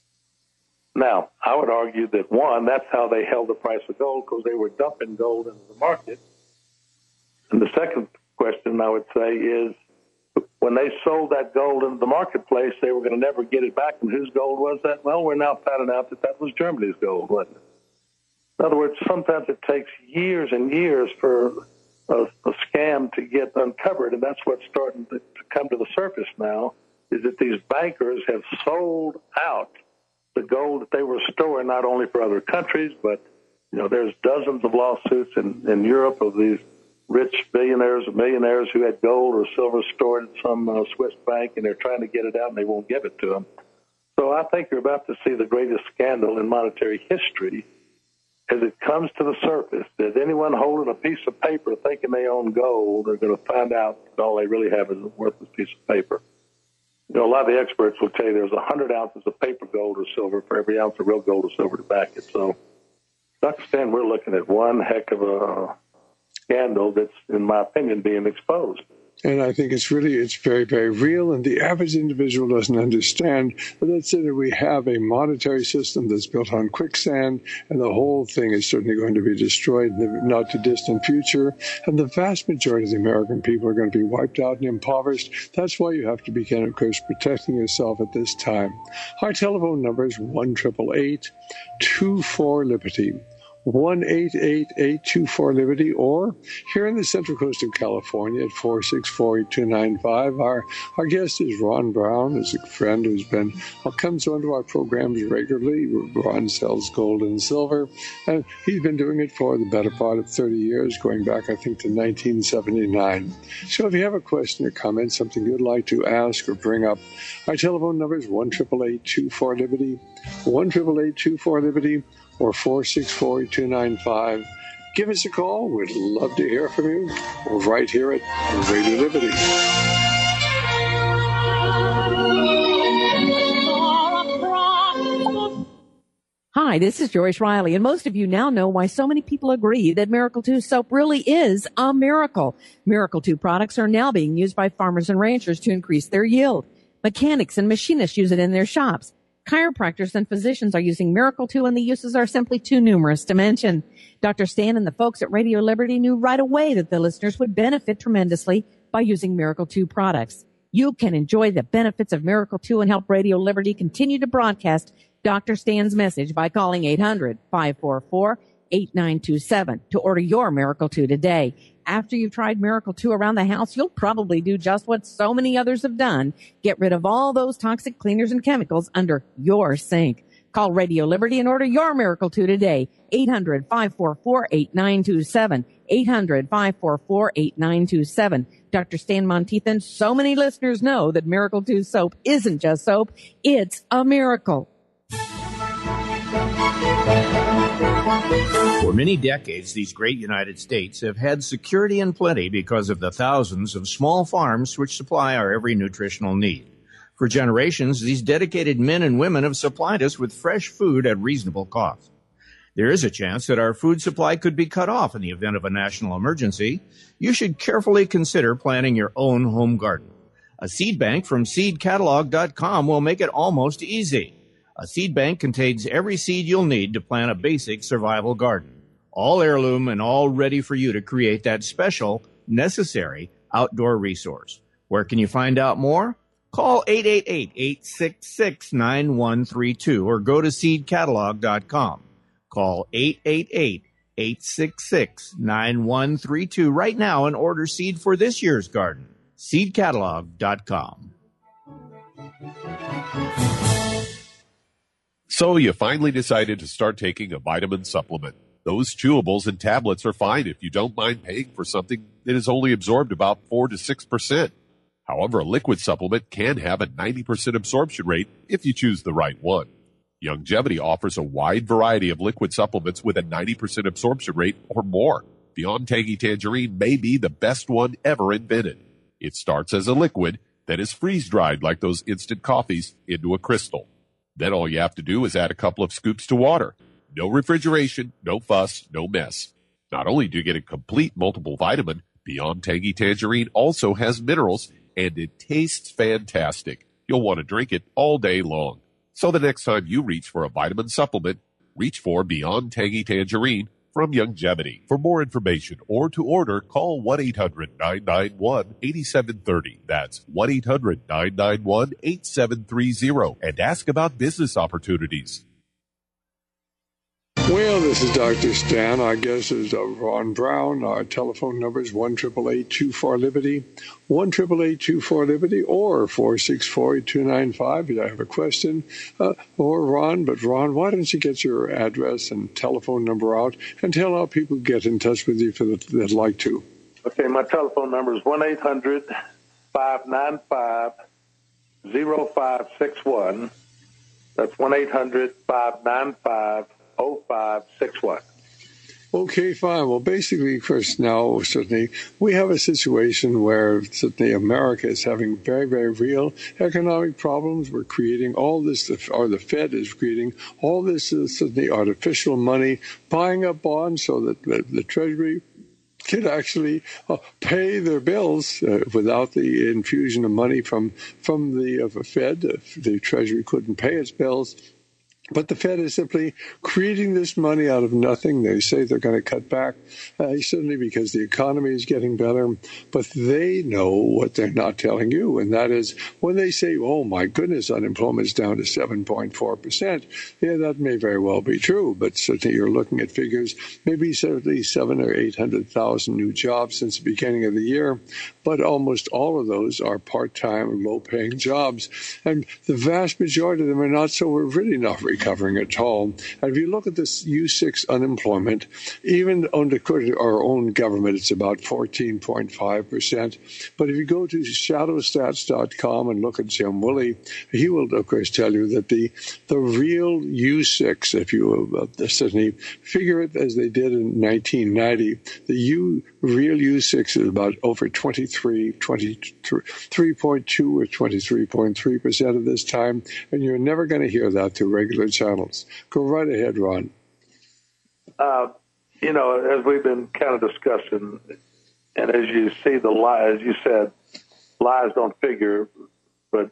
Now, I would argue that, one, that's how they held the price of gold, because they were dumping gold into the market. And the second question I would say is, when they sold that gold into the marketplace, they were going to never get it back. And whose gold was that? Well, we're now finding out that that was Germany's gold, wasn't it? In other words, sometimes it takes years and years for a scam to get uncovered, and that's what's starting to come to the surface now, is that these bankers have sold out the gold that they were storing, not only for other countries, but, you know, there's dozens of lawsuits in Europe of these rich billionaires and millionaires who had gold or silver stored at some Swiss bank, and they're trying to get it out, and they won't give it to them. So I think you're about to see the greatest scandal in monetary history as it comes to the surface. That anyone holding a piece of paper thinking they own gold are going to find out that all they really have is a worthless piece of paper. You know, a lot of the experts will tell you there's 100 ounces of paper gold or silver for every ounce of real gold or silver to back it. So, Dr. Stan, we're looking at one heck of a scandal that's, in my opinion, being exposed. And I think it's very, very real. And the average individual doesn't understand. But let's say that we have a monetary system that's built on quicksand, and the whole thing is certainly going to be destroyed in the not too distant future. And the vast majority of the American people are going to be wiped out and impoverished. That's why you have to begin, of course, protecting yourself at this time. Our telephone number is 1-888-24-LIBERTY. 1-888-824-LIBERTY, or here in the Central Coast of California at 464-8295. Our guest is Ron Brown, is a friend who's comes onto our programs regularly. Ron sells gold and silver, and he's been doing it for the better part of 30 years, going back, I think, to 1979. So if you have a question or comment, something you'd like to ask or bring up, our telephone number is 1-888-24-LIBERTY, 1-888-24-LIBERTY, or 464-8295. Give us a call. We'd love to hear from you. We're right here at Radio Liberty. Hi, this is Joyce Riley, and most of you now know why so many people agree that Miracle 2 soap really is a miracle. Miracle 2 products are now being used by farmers and ranchers to increase their yield. Mechanics and machinists use it in their shops. Chiropractors and physicians are using Miracle 2, and the uses are simply too numerous to mention. Dr. Stan and the folks at Radio Liberty knew right away that the listeners would benefit tremendously by using Miracle 2 products. You can enjoy the benefits of Miracle 2 and help Radio Liberty continue to broadcast Dr. Stan's message by calling 800-544-8927 to order your Miracle 2 today. After you've tried Miracle 2 around the house, you'll probably do just what so many others have done. Get rid of all those toxic cleaners and chemicals under your sink. Call Radio Liberty and order your Miracle 2 today. 800-544-8927. 800-544-8927. Dr. Stan Monteith, so many listeners know that Miracle 2 soap isn't just soap. It's a miracle. For many decades, these great United States have had security and plenty because of the thousands of small farms which supply our every nutritional need. For generations, these dedicated men and women have supplied us with fresh food at reasonable cost. There is a chance that our food supply could be cut off in the event of a national emergency. You should carefully consider planting your own home garden. A seed bank from seedcatalog.com will make it almost easy. A seed bank contains every seed you'll need to plant a basic survival garden. All heirloom and all ready for you to create that special, necessary outdoor resource. Where can you find out more? Call 888-866-9132 or go to seedcatalog.com. Call 888-866-9132 right now and order seed for this year's garden. Seedcatalog.com. So you finally decided to start taking a vitamin supplement. Those chewables and tablets are fine if you don't mind paying for something that is only absorbed about 4 to 6%. However, a liquid supplement can have a 90% absorption rate if you choose the right one. Youngevity offers a wide variety of liquid supplements with a 90% absorption rate or more. Beyond Tangy Tangerine may be the best one ever invented. It starts as a liquid that is freeze-dried like those instant coffees into a crystal. Then all you have to do is add a couple of scoops to water. No refrigeration, no fuss, no mess. Not only do you get a complete multiple vitamin, Beyond Tangy Tangerine also has minerals, and it tastes fantastic. You'll want to drink it all day long. So the next time you reach for a vitamin supplement, reach for Beyond Tangy Tangerine from Youngevity. For more information or to order, call 1-800-991-8730. That's 1-800-991-8730 and ask about business opportunities. Well, this is Dr. Stan. Our guest is Ron Brown. Our telephone number is 1-888-24-LIBERTY, 1-888-24-LIBERTY, or 464-8295 if you have a question. Or Ron, but Ron, why don't you get your address and telephone number out and tell our people to get in touch with you that'd like to. Okay, my telephone number is 1-800-595-0561. That's 1-800-595-0561. Okay, fine. Well, basically, of course, now, certainly, we have a situation where certainly America is having very, very real economic problems. We're creating all this, or the Fed is creating all this certainly artificial money, buying up bonds so that the Treasury can actually pay their bills without the infusion of money from the Fed. The Treasury couldn't pay its bills. But the Fed is simply creating this money out of nothing. They say they're going to cut back, certainly because the economy is getting better. But they know what they're not telling you, and that is when they say, oh, my goodness, unemployment is down to 7.4%. Yeah, that may very well be true, but certainly you're looking at figures, maybe certainly 700,000 or 800,000 new jobs since the beginning of the year. But almost all of those are part-time, low-paying jobs. And the vast majority of them are not, so we're really not recovering at all. And if you look at this U6 unemployment, even under our own government, it's about 14.5%. But if you go to shadowstats.com and look at Jim Woolley, he will, of course, tell you that the real U6, if you will, certainly figure it as they did in 1990, the real U6 is about over 23.2 or 23.3% of this time, and you're never going to hear that through regular channels. Go right ahead, Ron. As we've been kind of discussing, and as you see the lies, you said lies don't figure, but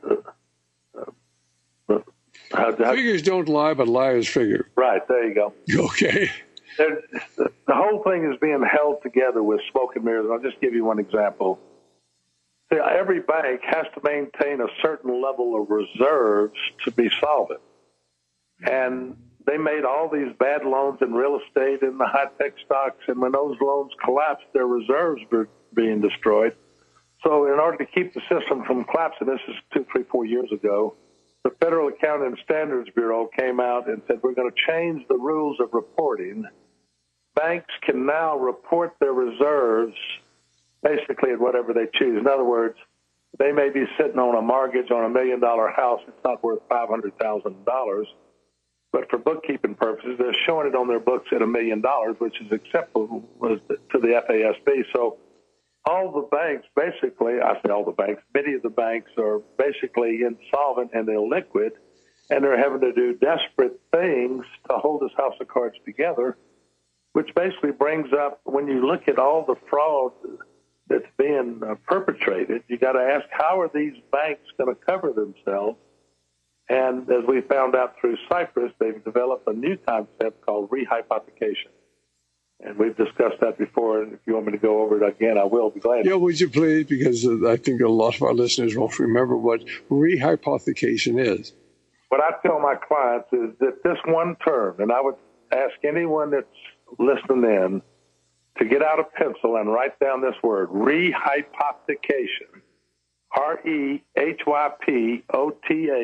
figures don't lie, but liars figure. Right, there you go. Okay. The whole thing is being held together with smoke and mirrors. I'll just give you one example. See, every bank has to maintain a certain level of reserves to be solvent. And they made all these bad loans in real estate and the high-tech stocks, and when those loans collapsed, their reserves were being destroyed. So in order to keep the system from collapsing, this is 2, 3, 4 years ago, the Federal Accounting and Standards Bureau came out and said, we're going to change the rules of reporting. Banks can now report their reserves basically at whatever they choose. In other words, they may be sitting on a mortgage on $1 million house. It's not worth $500,000. But for bookkeeping purposes, they're showing it on their books at $1 million, which is acceptable to the FASB. So all the banks, basically, I say all the banks, many of the banks are basically insolvent and illiquid, and they're having to do desperate things to hold this house of cards together, which basically brings up, when you look at all the fraud that's being perpetrated, you got to ask, how are these banks going to cover themselves? And as we found out through Cyprus, they've developed a new concept called rehypothecation. And we've discussed that before, and if you want me to go over it again, I will be glad. Yeah, would you please? Because I think a lot of our listeners won't remember what rehypothecation is. What I tell my clients is that this one term, and I would ask anyone that's listening in to get out a pencil and write down this word, rehypothecation,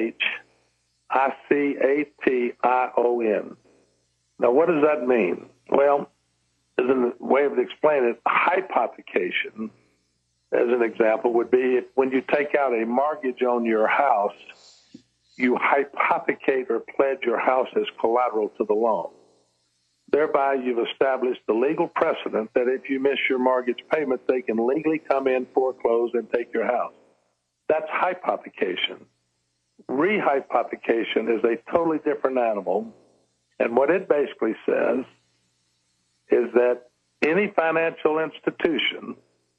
REHYPOTHICATION. Now, what does that mean? Well, as a way of explaining it, hypothecation, as an example, would be if when you take out a mortgage on your house, you hypothecate or pledge your house as collateral to the loan. Thereby, you've established the legal precedent that if you miss your mortgage payment, they can legally come in, foreclose, and take your house. That's hypothecation. Rehypothecation is a totally different animal, and what it basically says is that any financial institution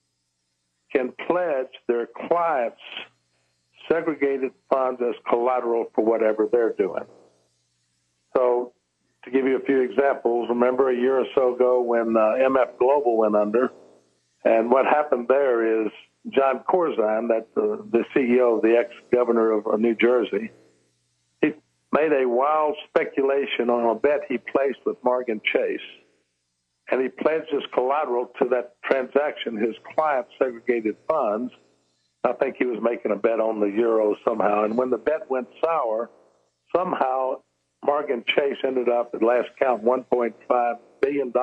can pledge their clients' segregated funds as collateral for whatever they're doing. So, to give you a few examples, remember a year or so ago when MF Global went under, and what happened there is John Corzine, that's the CEO of the ex-governor of New Jersey, he made a wild speculation on a bet he placed with Morgan Chase, and he pledged his collateral to that transaction, his client's segregated funds. I think he was making a bet on the euro somehow, and when the bet went sour, somehow Morgan Chase ended up, at last count, $1.5 billion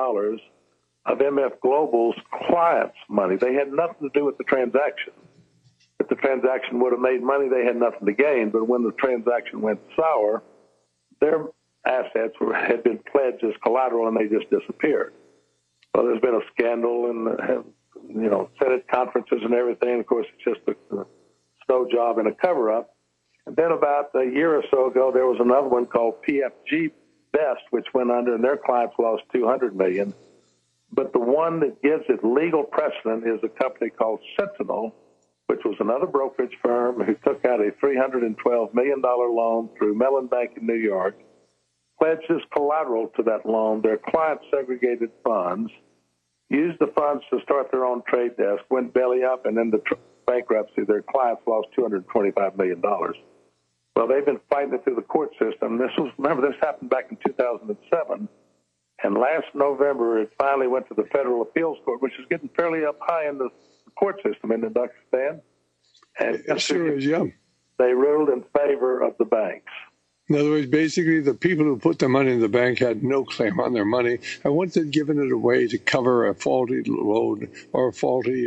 of MF Global's clients' money. They had nothing to do with the transaction. If the transaction would have made money, they had nothing to gain. But when the transaction went sour, their assets had been pledged as collateral, and they just disappeared. Well, there's been a scandal and, Senate conferences and everything. Of course, it's just a snow job and a cover-up. And then about a year or so ago, there was another one called PFG Best, which went under, and their clients lost $200 million. But the one that gives it legal precedent is a company called Sentinel, which was another brokerage firm who took out a $312 million loan through Mellon Bank in New York, pledged as collateral to that loan their client segregated funds, used the funds to start their own trade desk, went belly up, and in the bankruptcy, their clients lost $225 million. Well, they've been fighting it through the court system. This happened back in 2007. And last November, it finally went to the Federal Appeals Court, which is getting fairly up high in the court system in Dr. Stan. And it sure is, yeah. They ruled in favor of the banks. In other words, basically, the people who put the money in the bank had no claim on their money. And once they'd given it away to cover a faulty loan or a faulty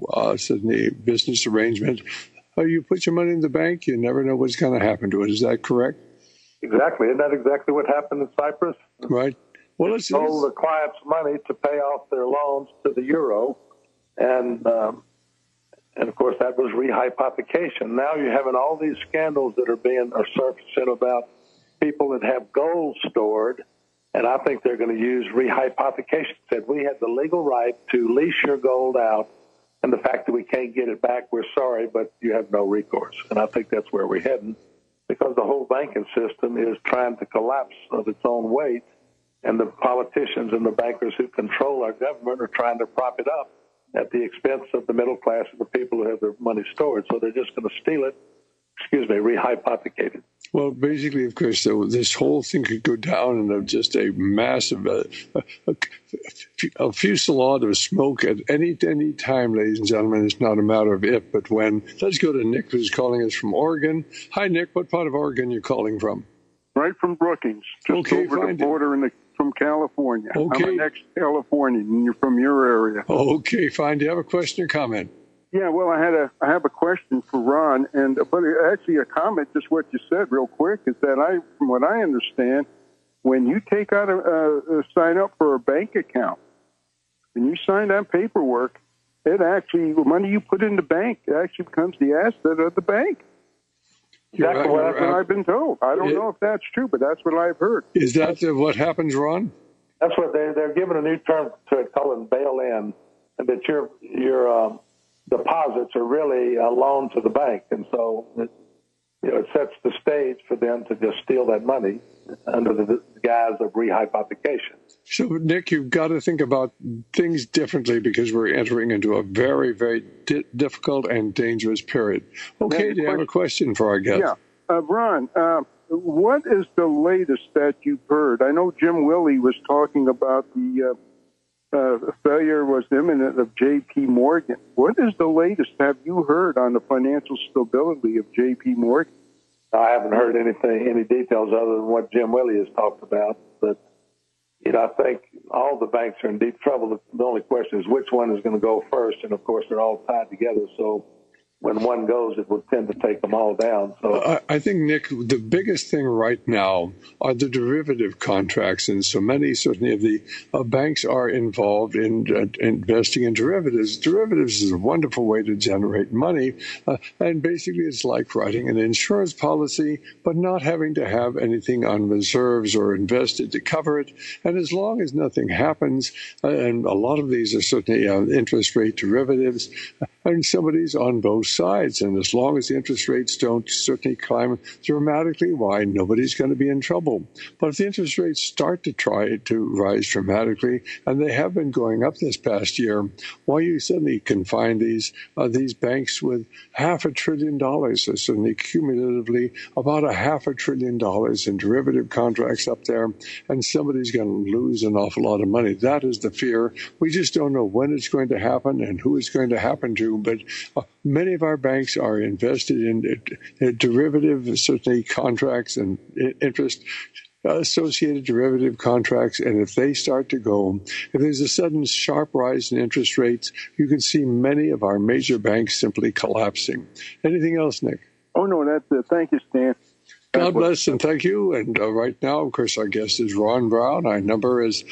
business arrangement, you put your money in the bank, you never know what's going to happen to it. Is that correct? Exactly. Isn't that exactly what happened in Cyprus? Right. Well, let's sold the client's money to pay off their loans to the euro, and of course that was rehypothecation. Now you're having all these scandals that are surfacing about people that have gold stored, and I think they're going to use rehypothecation. Said we had the legal right to lease your gold out, and the fact that we can't get it back, we're sorry, but you have no recourse. And I think that's where we're heading, because the whole banking system is trying to collapse of its own weight. And the politicians and the bankers who control our government are trying to prop it up at the expense of the middle class and the people who have their money stored. So they're just going to steal it, rehypothecate it. Well, basically, of course, this whole thing could go down in just a massive a fusillade of smoke at any time, ladies and gentlemen. It's not a matter of if, but when. Let's go to Nick, who's calling us from Oregon. Hi, Nick. What part of Oregon are you calling from? Right from Brookings, just over the border from California. Okay. I'm an ex-Californian, and you're from your area. Okay, fine. Do you have a question or comment? Yeah, well, I have a question for Ron, but actually a comment, just what you said real quick, is that from what I understand, when you take out sign up for a bank account, and you sign that paperwork, it actually, the money you put in the bank, it actually becomes the asset of the bank. That's what I've been told. I don't know if that's true, but that's what I've heard. Is that what happens, Ron? That's what they're giving a new term to it, called bail-in, and that your deposits are really a loan to the bank, and so it sets the stage for them to just steal that money under the guise of rehypothecation. So, Nick, you've got to think about things differently because we're entering into a very, very difficult and dangerous period. Okay, do you have a question for our guest? Yeah. Ron, what is the latest that you've heard? I know Jim Willey was talking about the failure was imminent of J.P. Morgan. What is the latest have you heard on the financial stability of J.P. Morgan? I haven't heard any details other than what Jim Willey has talked about, but I think all the banks are in deep trouble. The only question is which one is going to go first, and of course they're all tied together. So when one goes, it will tend to take them all down. So I think, Nick, the biggest thing right now are the derivative contracts, and so many, certainly, of the banks are involved in investing in derivatives. Derivatives is a wonderful way to generate money, and basically it's like writing an insurance policy, but not having to have anything on reserves or invested to cover it. And as long as nothing happens, and a lot of these are certainly interest rate derivatives, and somebody's on both sides. And as long as the interest rates don't certainly climb dramatically, why, nobody's going to be in trouble. But if the interest rates start to try to rise dramatically, and they have been going up this past year, why, you suddenly can find these banks with $500 billion, so certainly cumulatively about $500 billion in derivative contracts up there, and somebody's going to lose an awful lot of money. That is the fear. We just don't know when it's going to happen and who it's going to happen to, but many of our banks are invested in derivative, certainly, contracts and interest associated derivative contracts. And if they start to go, if there's a sudden sharp rise in interest rates, you can see many of our major banks simply collapsing. Anything else, Nick? Oh, no, that's it. Thank you, Stan. God bless and thank you. And right now, of course, our guest is Ron Brown. Our number is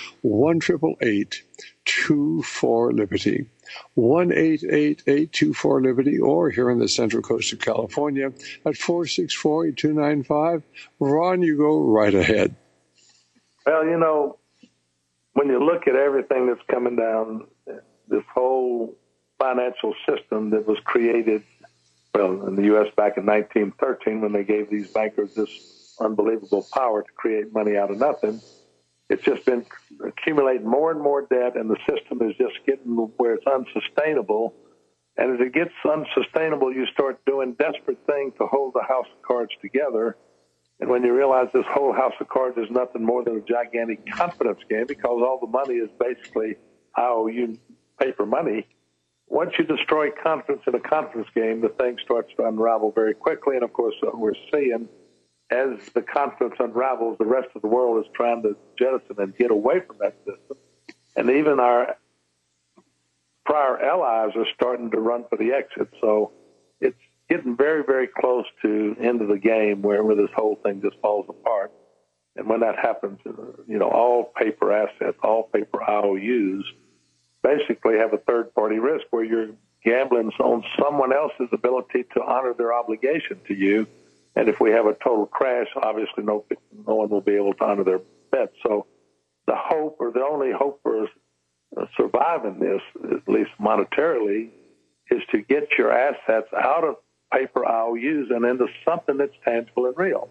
1-888-24-LIBERTY. 1-888-24-LIBERTY, or here on the Central Coast of California at 464-8295. Ron, you go right ahead. Well, you know, when you look at everything that's coming down, this whole financial system that was created, well, in the U.S. back in 1913 when they gave these bankers this unbelievable power to create money out of nothing, it's just been accumulating more and more debt, and the system is just getting where it's unsustainable. And as it gets unsustainable, you start doing desperate things to hold the house of cards together. And when you realize this whole house of cards is nothing more than a gigantic confidence game, because all the money is basically IOU paper money, once you destroy confidence in a confidence game, the thing starts to unravel very quickly. And, of course, we're seeing as the confidence unravels, the rest of the world is trying to jettison and get away from that system. And even our prior allies are starting to run for the exit. So it's getting very, very close to the end of the game where this whole thing just falls apart. And when that happens, you know, all paper assets, all paper IOUs basically have a third-party risk where you're gambling on someone else's ability to honor their obligation to you. And if we have a total crash, obviously no one will be able to honor their bet. So the hope, or the only hope for surviving this, at least monetarily, is to get your assets out of paper IOUs and into something that's tangible and real.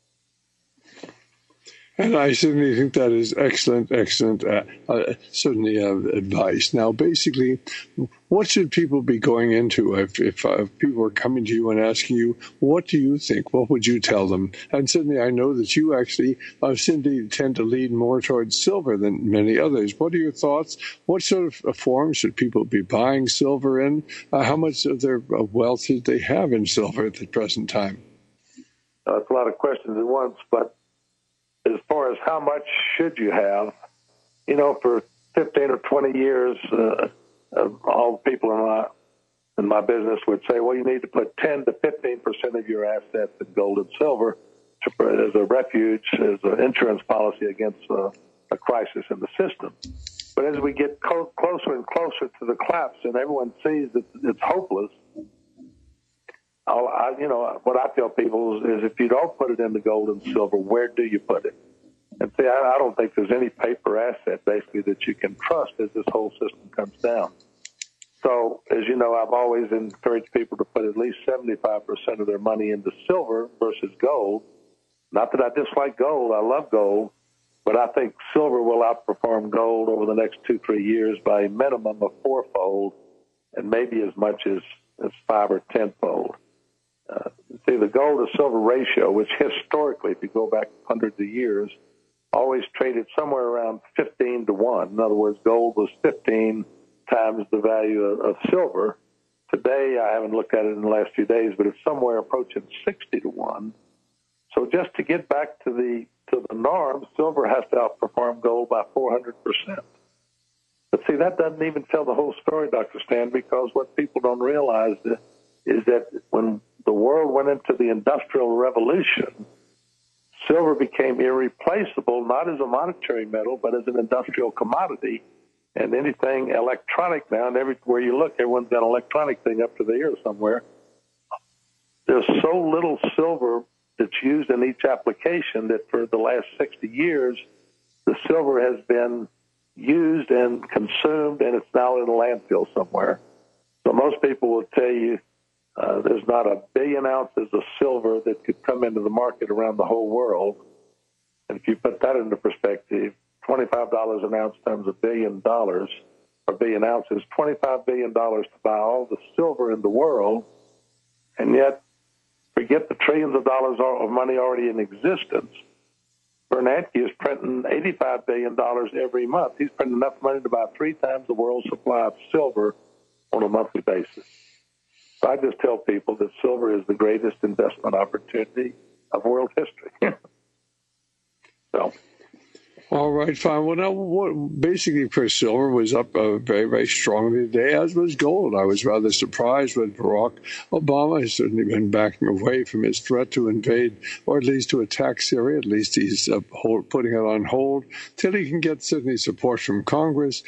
And I certainly think that is excellent, certainly advice. Now, basically, what should people be going into if people are coming to you and asking you, what do you think? What would you tell them? And certainly I know that you actually, Cindy, tend to lead more towards silver than many others. What are your thoughts? What sort of form should people be buying silver in? How much of their wealth should they have in silver at the present time? That's a lot of questions at once, but as far as how much should you have, you know, for 15 or 20 years, all the people in my business would say, well, you need to put 10 to 15% of your assets in gold and silver as a refuge, as an insurance policy against a crisis in the system. But as we get closer and closer to the collapse and everyone sees that it's hopeless, what I tell people is if you don't put it in the gold and silver, where do you put it? And see, I don't think there's any paper asset basically that you can trust as this whole system comes down. So, as you know, I've always encouraged people to put at least 75% of their money into silver versus gold. Not that I dislike gold, I love gold, but I think silver will outperform gold over the next 2-3 years by a minimum of 4-fold and maybe as much as 5 or 10-fold. See, the gold to silver ratio, which historically, if you go back hundreds of years, always traded somewhere around 15 to 1. In other words, gold was 15 times the value of silver. Today, I haven't looked at it in the last few days, but it's somewhere approaching 60 to 1. So just to get back to the to the norm, silver has to outperform gold by 400%. But see, that doesn't even tell the whole story, Dr. Stan, because what people don't realize is that when the world went into the Industrial Revolution, silver became irreplaceable, not as a monetary metal, but as an industrial commodity. And anything electronic now, and everywhere you look, everyone's got an electronic thing up to the ear somewhere. There's so little silver that's used in each application that for the last 60 years, the silver has been used and consumed, and it's now in a landfill somewhere. So most people will tell you there's not 1 billion ounces of silver that could come into the market around the whole world. And if you put that into perspective, $25 an ounce times $1 billion, or 1 billion ounces, $25 billion to buy all the silver in the world, and yet forget the trillions of dollars of money already in existence. Bernanke is printing $85 billion every month. He's printing enough money to buy 3 times the world's supply of silver on a monthly basis. So I just tell people that silver is the greatest investment opportunity of world history. So. All right, fine. Well, now, basically, Chris, silver was up very, very strongly today, as was gold. I was rather surprised when Barack Obama has certainly been backing away from his threat to invade, or at least to attack Syria. At least he's putting it on hold till he can get certainly support from Congress.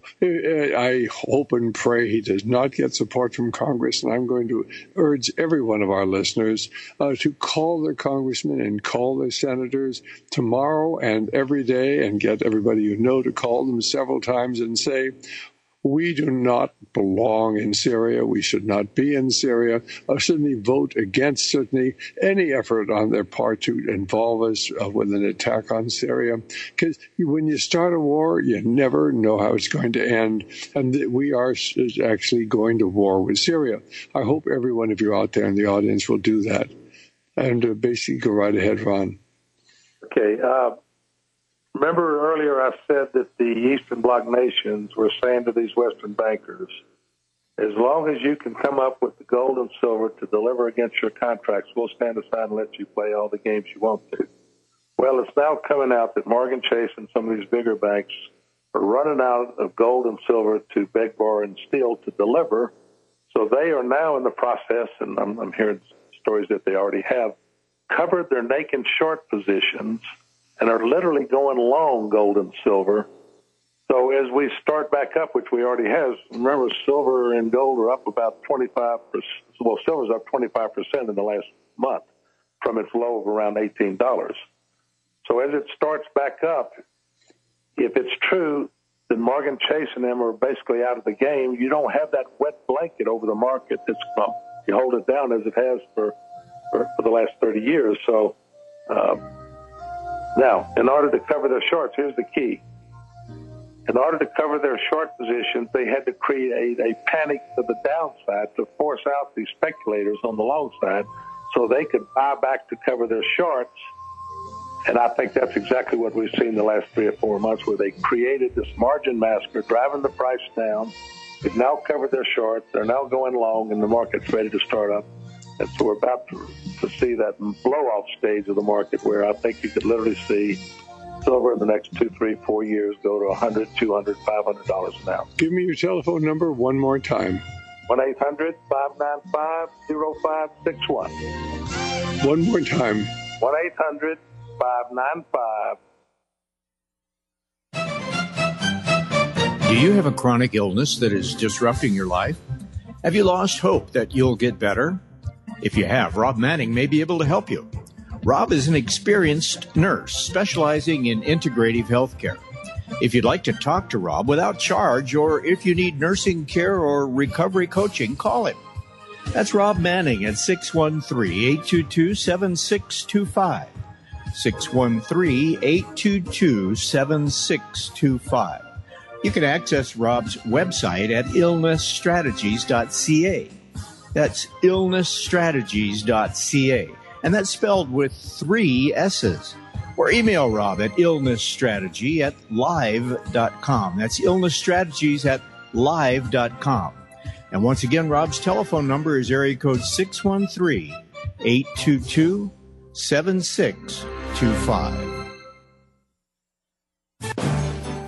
I hope and pray he does not get support from Congress, and I'm going to urge every one of our listeners to call their congressmen and call their senators tomorrow and every day, and get everybody you know to call them several times and say, we do not belong in Syria. We should not be in Syria. Certainly vote against any effort on their part to involve us with an attack on Syria. Because when you start a war, you never know how it's going to end. And we are actually going to war with Syria. I hope every one of you out there in the audience will do that. And basically go right ahead, Ron. Okay. Remember earlier I said that the Eastern Bloc nations were saying to these Western bankers, as long as you can come up with the gold and silver to deliver against your contracts, we'll stand aside and let you play all the games you want to. Well, it's now coming out that Morgan Chase and some of these bigger banks are running out of gold and silver to beg, borrow, and steal to deliver. So they are now in the process, and I'm hearing stories that they already have, covered their naked short positions and are literally going long gold and silver. So as we start back up, which we already have, remember silver and gold are up about 25%. Well, silver's up 25% in the last month from its low of around $18. So as it starts back up, if it's true that Morgan Chase and them are basically out of the game, you don't have that wet blanket over the market that's you hold it down as it has for the last 30 years. So now, in order to cover their shorts, here's the key. In order to cover their short positions, they had to create a panic to the downside to force out these speculators on the long side so they could buy back to cover their shorts. And I think that's exactly what we've seen the last 3 or 4 months, where they created this margin massacre, driving the price down. They've now covered their shorts. They're now going long, and the market's ready to start up. And so we're about to see that blow-off stage of the market where I think you could literally see silver in the next 2, 3, 4 years go to $100, $200, $500 an ounce. Give me your telephone number one more time. 1-800-595-0561. One more time. 1-800-595. Do you have a chronic illness that is disrupting your life? Have you lost hope that you'll get better? If you have, Rob Manning may be able to help you. Rob is an experienced nurse specializing in integrative healthcare. If you'd like to talk to Rob without charge, or if you need nursing care or recovery coaching, call him. That's Rob Manning at 613-822-7625. 613-822-7625. You can access Rob's website at illnessstrategies.ca. That's illnessstrategies.ca. And that's spelled with 3 S's. Or email Rob at illnessstrategy@live.com. That's illnessstrategies@live.com. And once again, Rob's telephone number is area code 613-822-7625.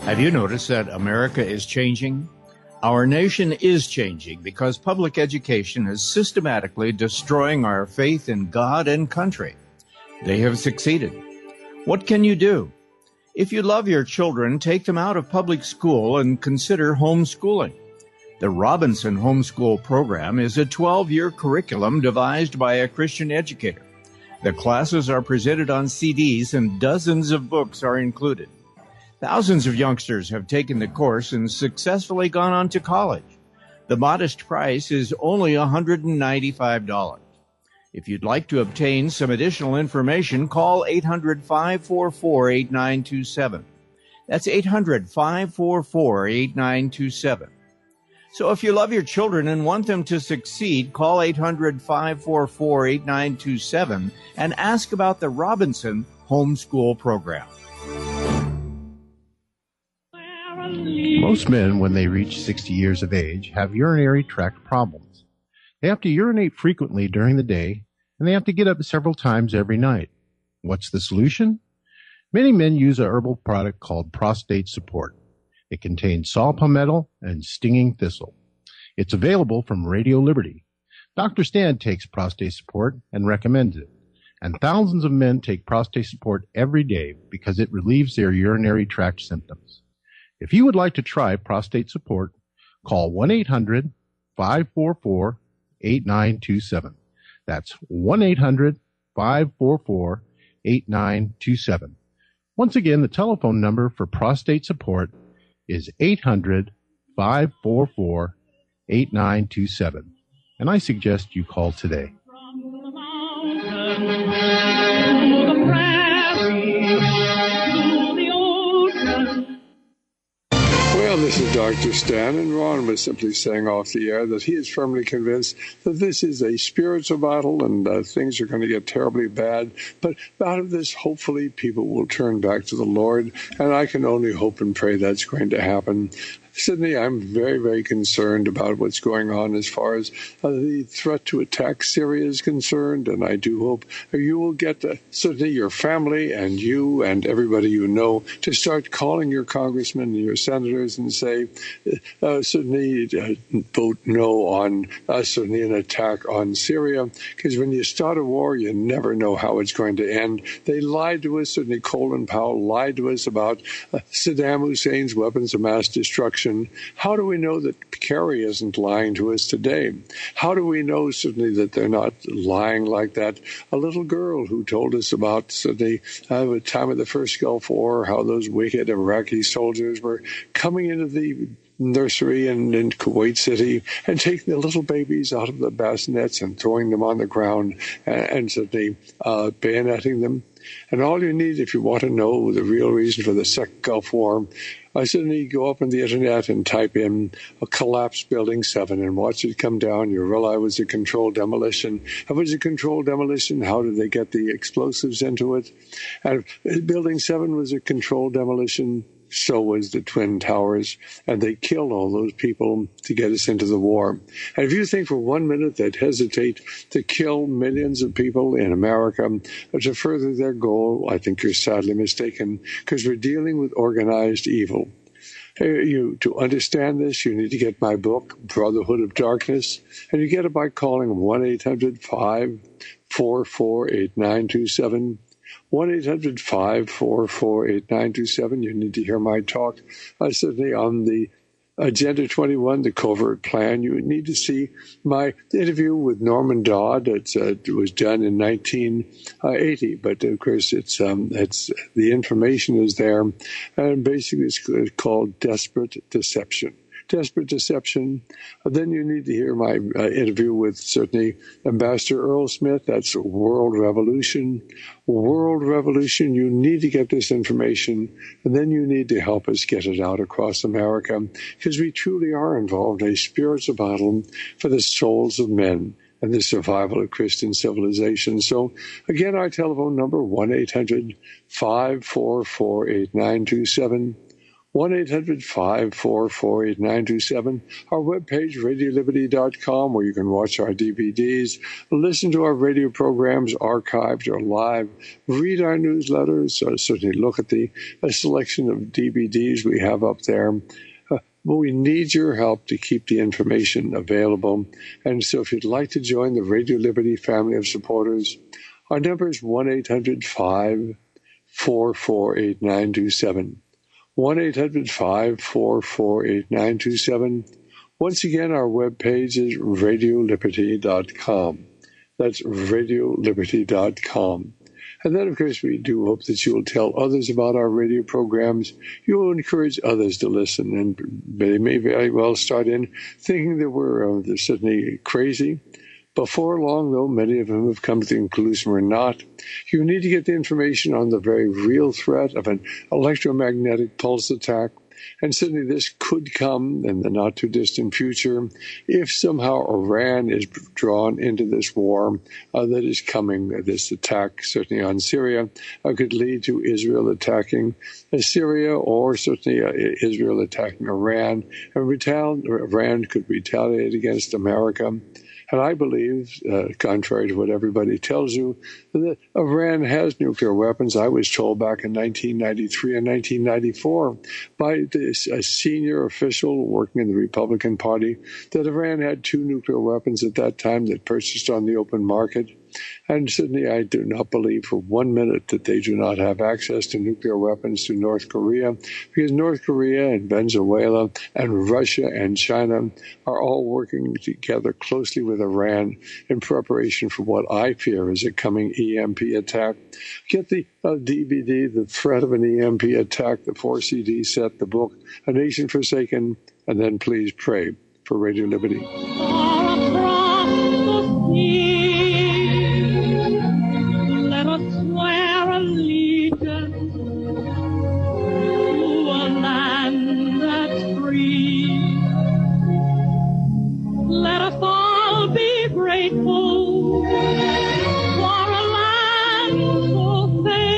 Have you noticed that America is changing? Our nation is changing because public education is systematically destroying our faith in God and country. They have succeeded. What can you do? If you love your children, take them out of public school and consider homeschooling. The Robinson Homeschool Program is a 12-year curriculum devised by a Christian educator. The classes are presented on CDs and dozens of books are included. Thousands of youngsters have taken the course and successfully gone on to college. The modest price is only $195. If you'd like to obtain some additional information, call 800-544-8927. That's 800-544-8927. So if you love your children and want them to succeed, call 800-544-8927 and ask about the Robinson Homeschool Program. Most men, when they reach 60 years of age, have urinary tract problems. They have to urinate frequently during the day, and they have to get up several times every night. What's the solution? Many men use a herbal product called Prostate Support. It contains saw palmetto and stinging thistle. It's available from Radio Liberty. Dr. Stan takes Prostate Support and recommends it. And thousands of men take Prostate Support every day because it relieves their urinary tract symptoms. If you would like to try Prostate Support, call 1-800-544-8927. That's 1-800-544-8927. Once again, the telephone number for Prostate Support is 800-544-8927. And I suggest you call today. Well, this is Dr. Stan, and Ron was simply saying off the air that he is firmly convinced that this is a spiritual battle and things are going to get terribly bad. But out of this, hopefully, people will turn back to the Lord, and I can only hope and pray that's going to happen. Sydney, I'm very, very concerned about what's going on as far as the threat to attack Syria is concerned, and I do hope you will get, certainly your family and you and everybody you know, to start calling your congressmen and your senators and say, certainly vote no on certainly an attack on Syria, because when you start a war, you never know how it's going to end. They lied to us, certainly Colin Powell lied to us about Saddam Hussein's weapons of mass destruction. How do we know that Kerry isn't lying to us today? How do we know certainly that they're not lying like that? A little girl who told us about the time of the first Gulf War, how those wicked Iraqi soldiers were coming into the nursery in Kuwait City and taking the little babies out of the bassinets and throwing them on the ground and certainly bayoneting them. And all you need, if you want to know the real reason for the Second Gulf War, I certainly go up on the internet and type in a collapsed Building 7 and watch it come down. You realize it was a controlled demolition. If it was a controlled demolition, how did they get the explosives into it? And if Building 7 was a controlled demolition, so was the Twin Towers, and they killed all those people to get us into the war. And if you think for 1 minute they'd hesitate to kill millions of people in America to further their goal, I think you're sadly mistaken, because we're dealing with organized evil. To understand this, you need to get my book, Brotherhood of Darkness, and you get it by calling 1-800-544-8927. 1-800-544-8927. You need to hear my talk. Certainly on the Agenda 21, the Covert Plan. You need to see my interview with Norman Dodd. It was done in 1980, but of course it's the information is there, and basically it's called Desperate Deception. Desperate Deception. Then you need to hear my interview with certainly Ambassador Earl Smith. That's World Revolution. World Revolution. You need to get this information, and then you need to help us get it out across America, because we truly are involved in a spiritual battle for the souls of men and the survival of Christian civilization. So, again, our telephone number, 1-800-544-8927. 1-800-544-8927, our webpage, radioliberty.com, where you can watch our DVDs, listen to our radio programs archived or live, read our newsletters, certainly look at the selection of DVDs we have up there. But we need your help to keep the information available. And so if you'd like to join the Radio Liberty family of supporters, our number is 1-800-544-8927. 1-800-544-8927. Once again, our webpage is radioliberty.com. That's radioliberty.com. And then, of course, we do hope that you will tell others about our radio programs. You will encourage others to listen, and they may very well start in thinking that we're certainly crazy. Before long, though, many of them have come to the conclusion we're not. You need to get the information on the very real threat of an electromagnetic pulse attack. And certainly this could come in the not-too-distant future if somehow Iran is drawn into this war that is coming. This attack, certainly on Syria, could lead to Israel attacking Syria, or certainly Israel attacking Iran. And Iran could retaliate against America. And I believe, contrary to what everybody tells you, that Iran has nuclear weapons. I was told back in 1993 and 1994 by a senior official working in the Republican Party that Iran had 2 nuclear weapons at that time that purchased on the open market. And certainly I do not believe for 1 minute that they do not have access to nuclear weapons through North Korea, because North Korea and Venezuela and Russia and China are all working together closely with Iran in preparation for what I fear is a coming EMP attack. Get the DVD, The Threat of an EMP Attack, the 4-CD set, the book, A Nation Forsaken, and then please pray for Radio Liberty. Let us swear allegiance to a land that's free. Let us all be grateful for a land so fair.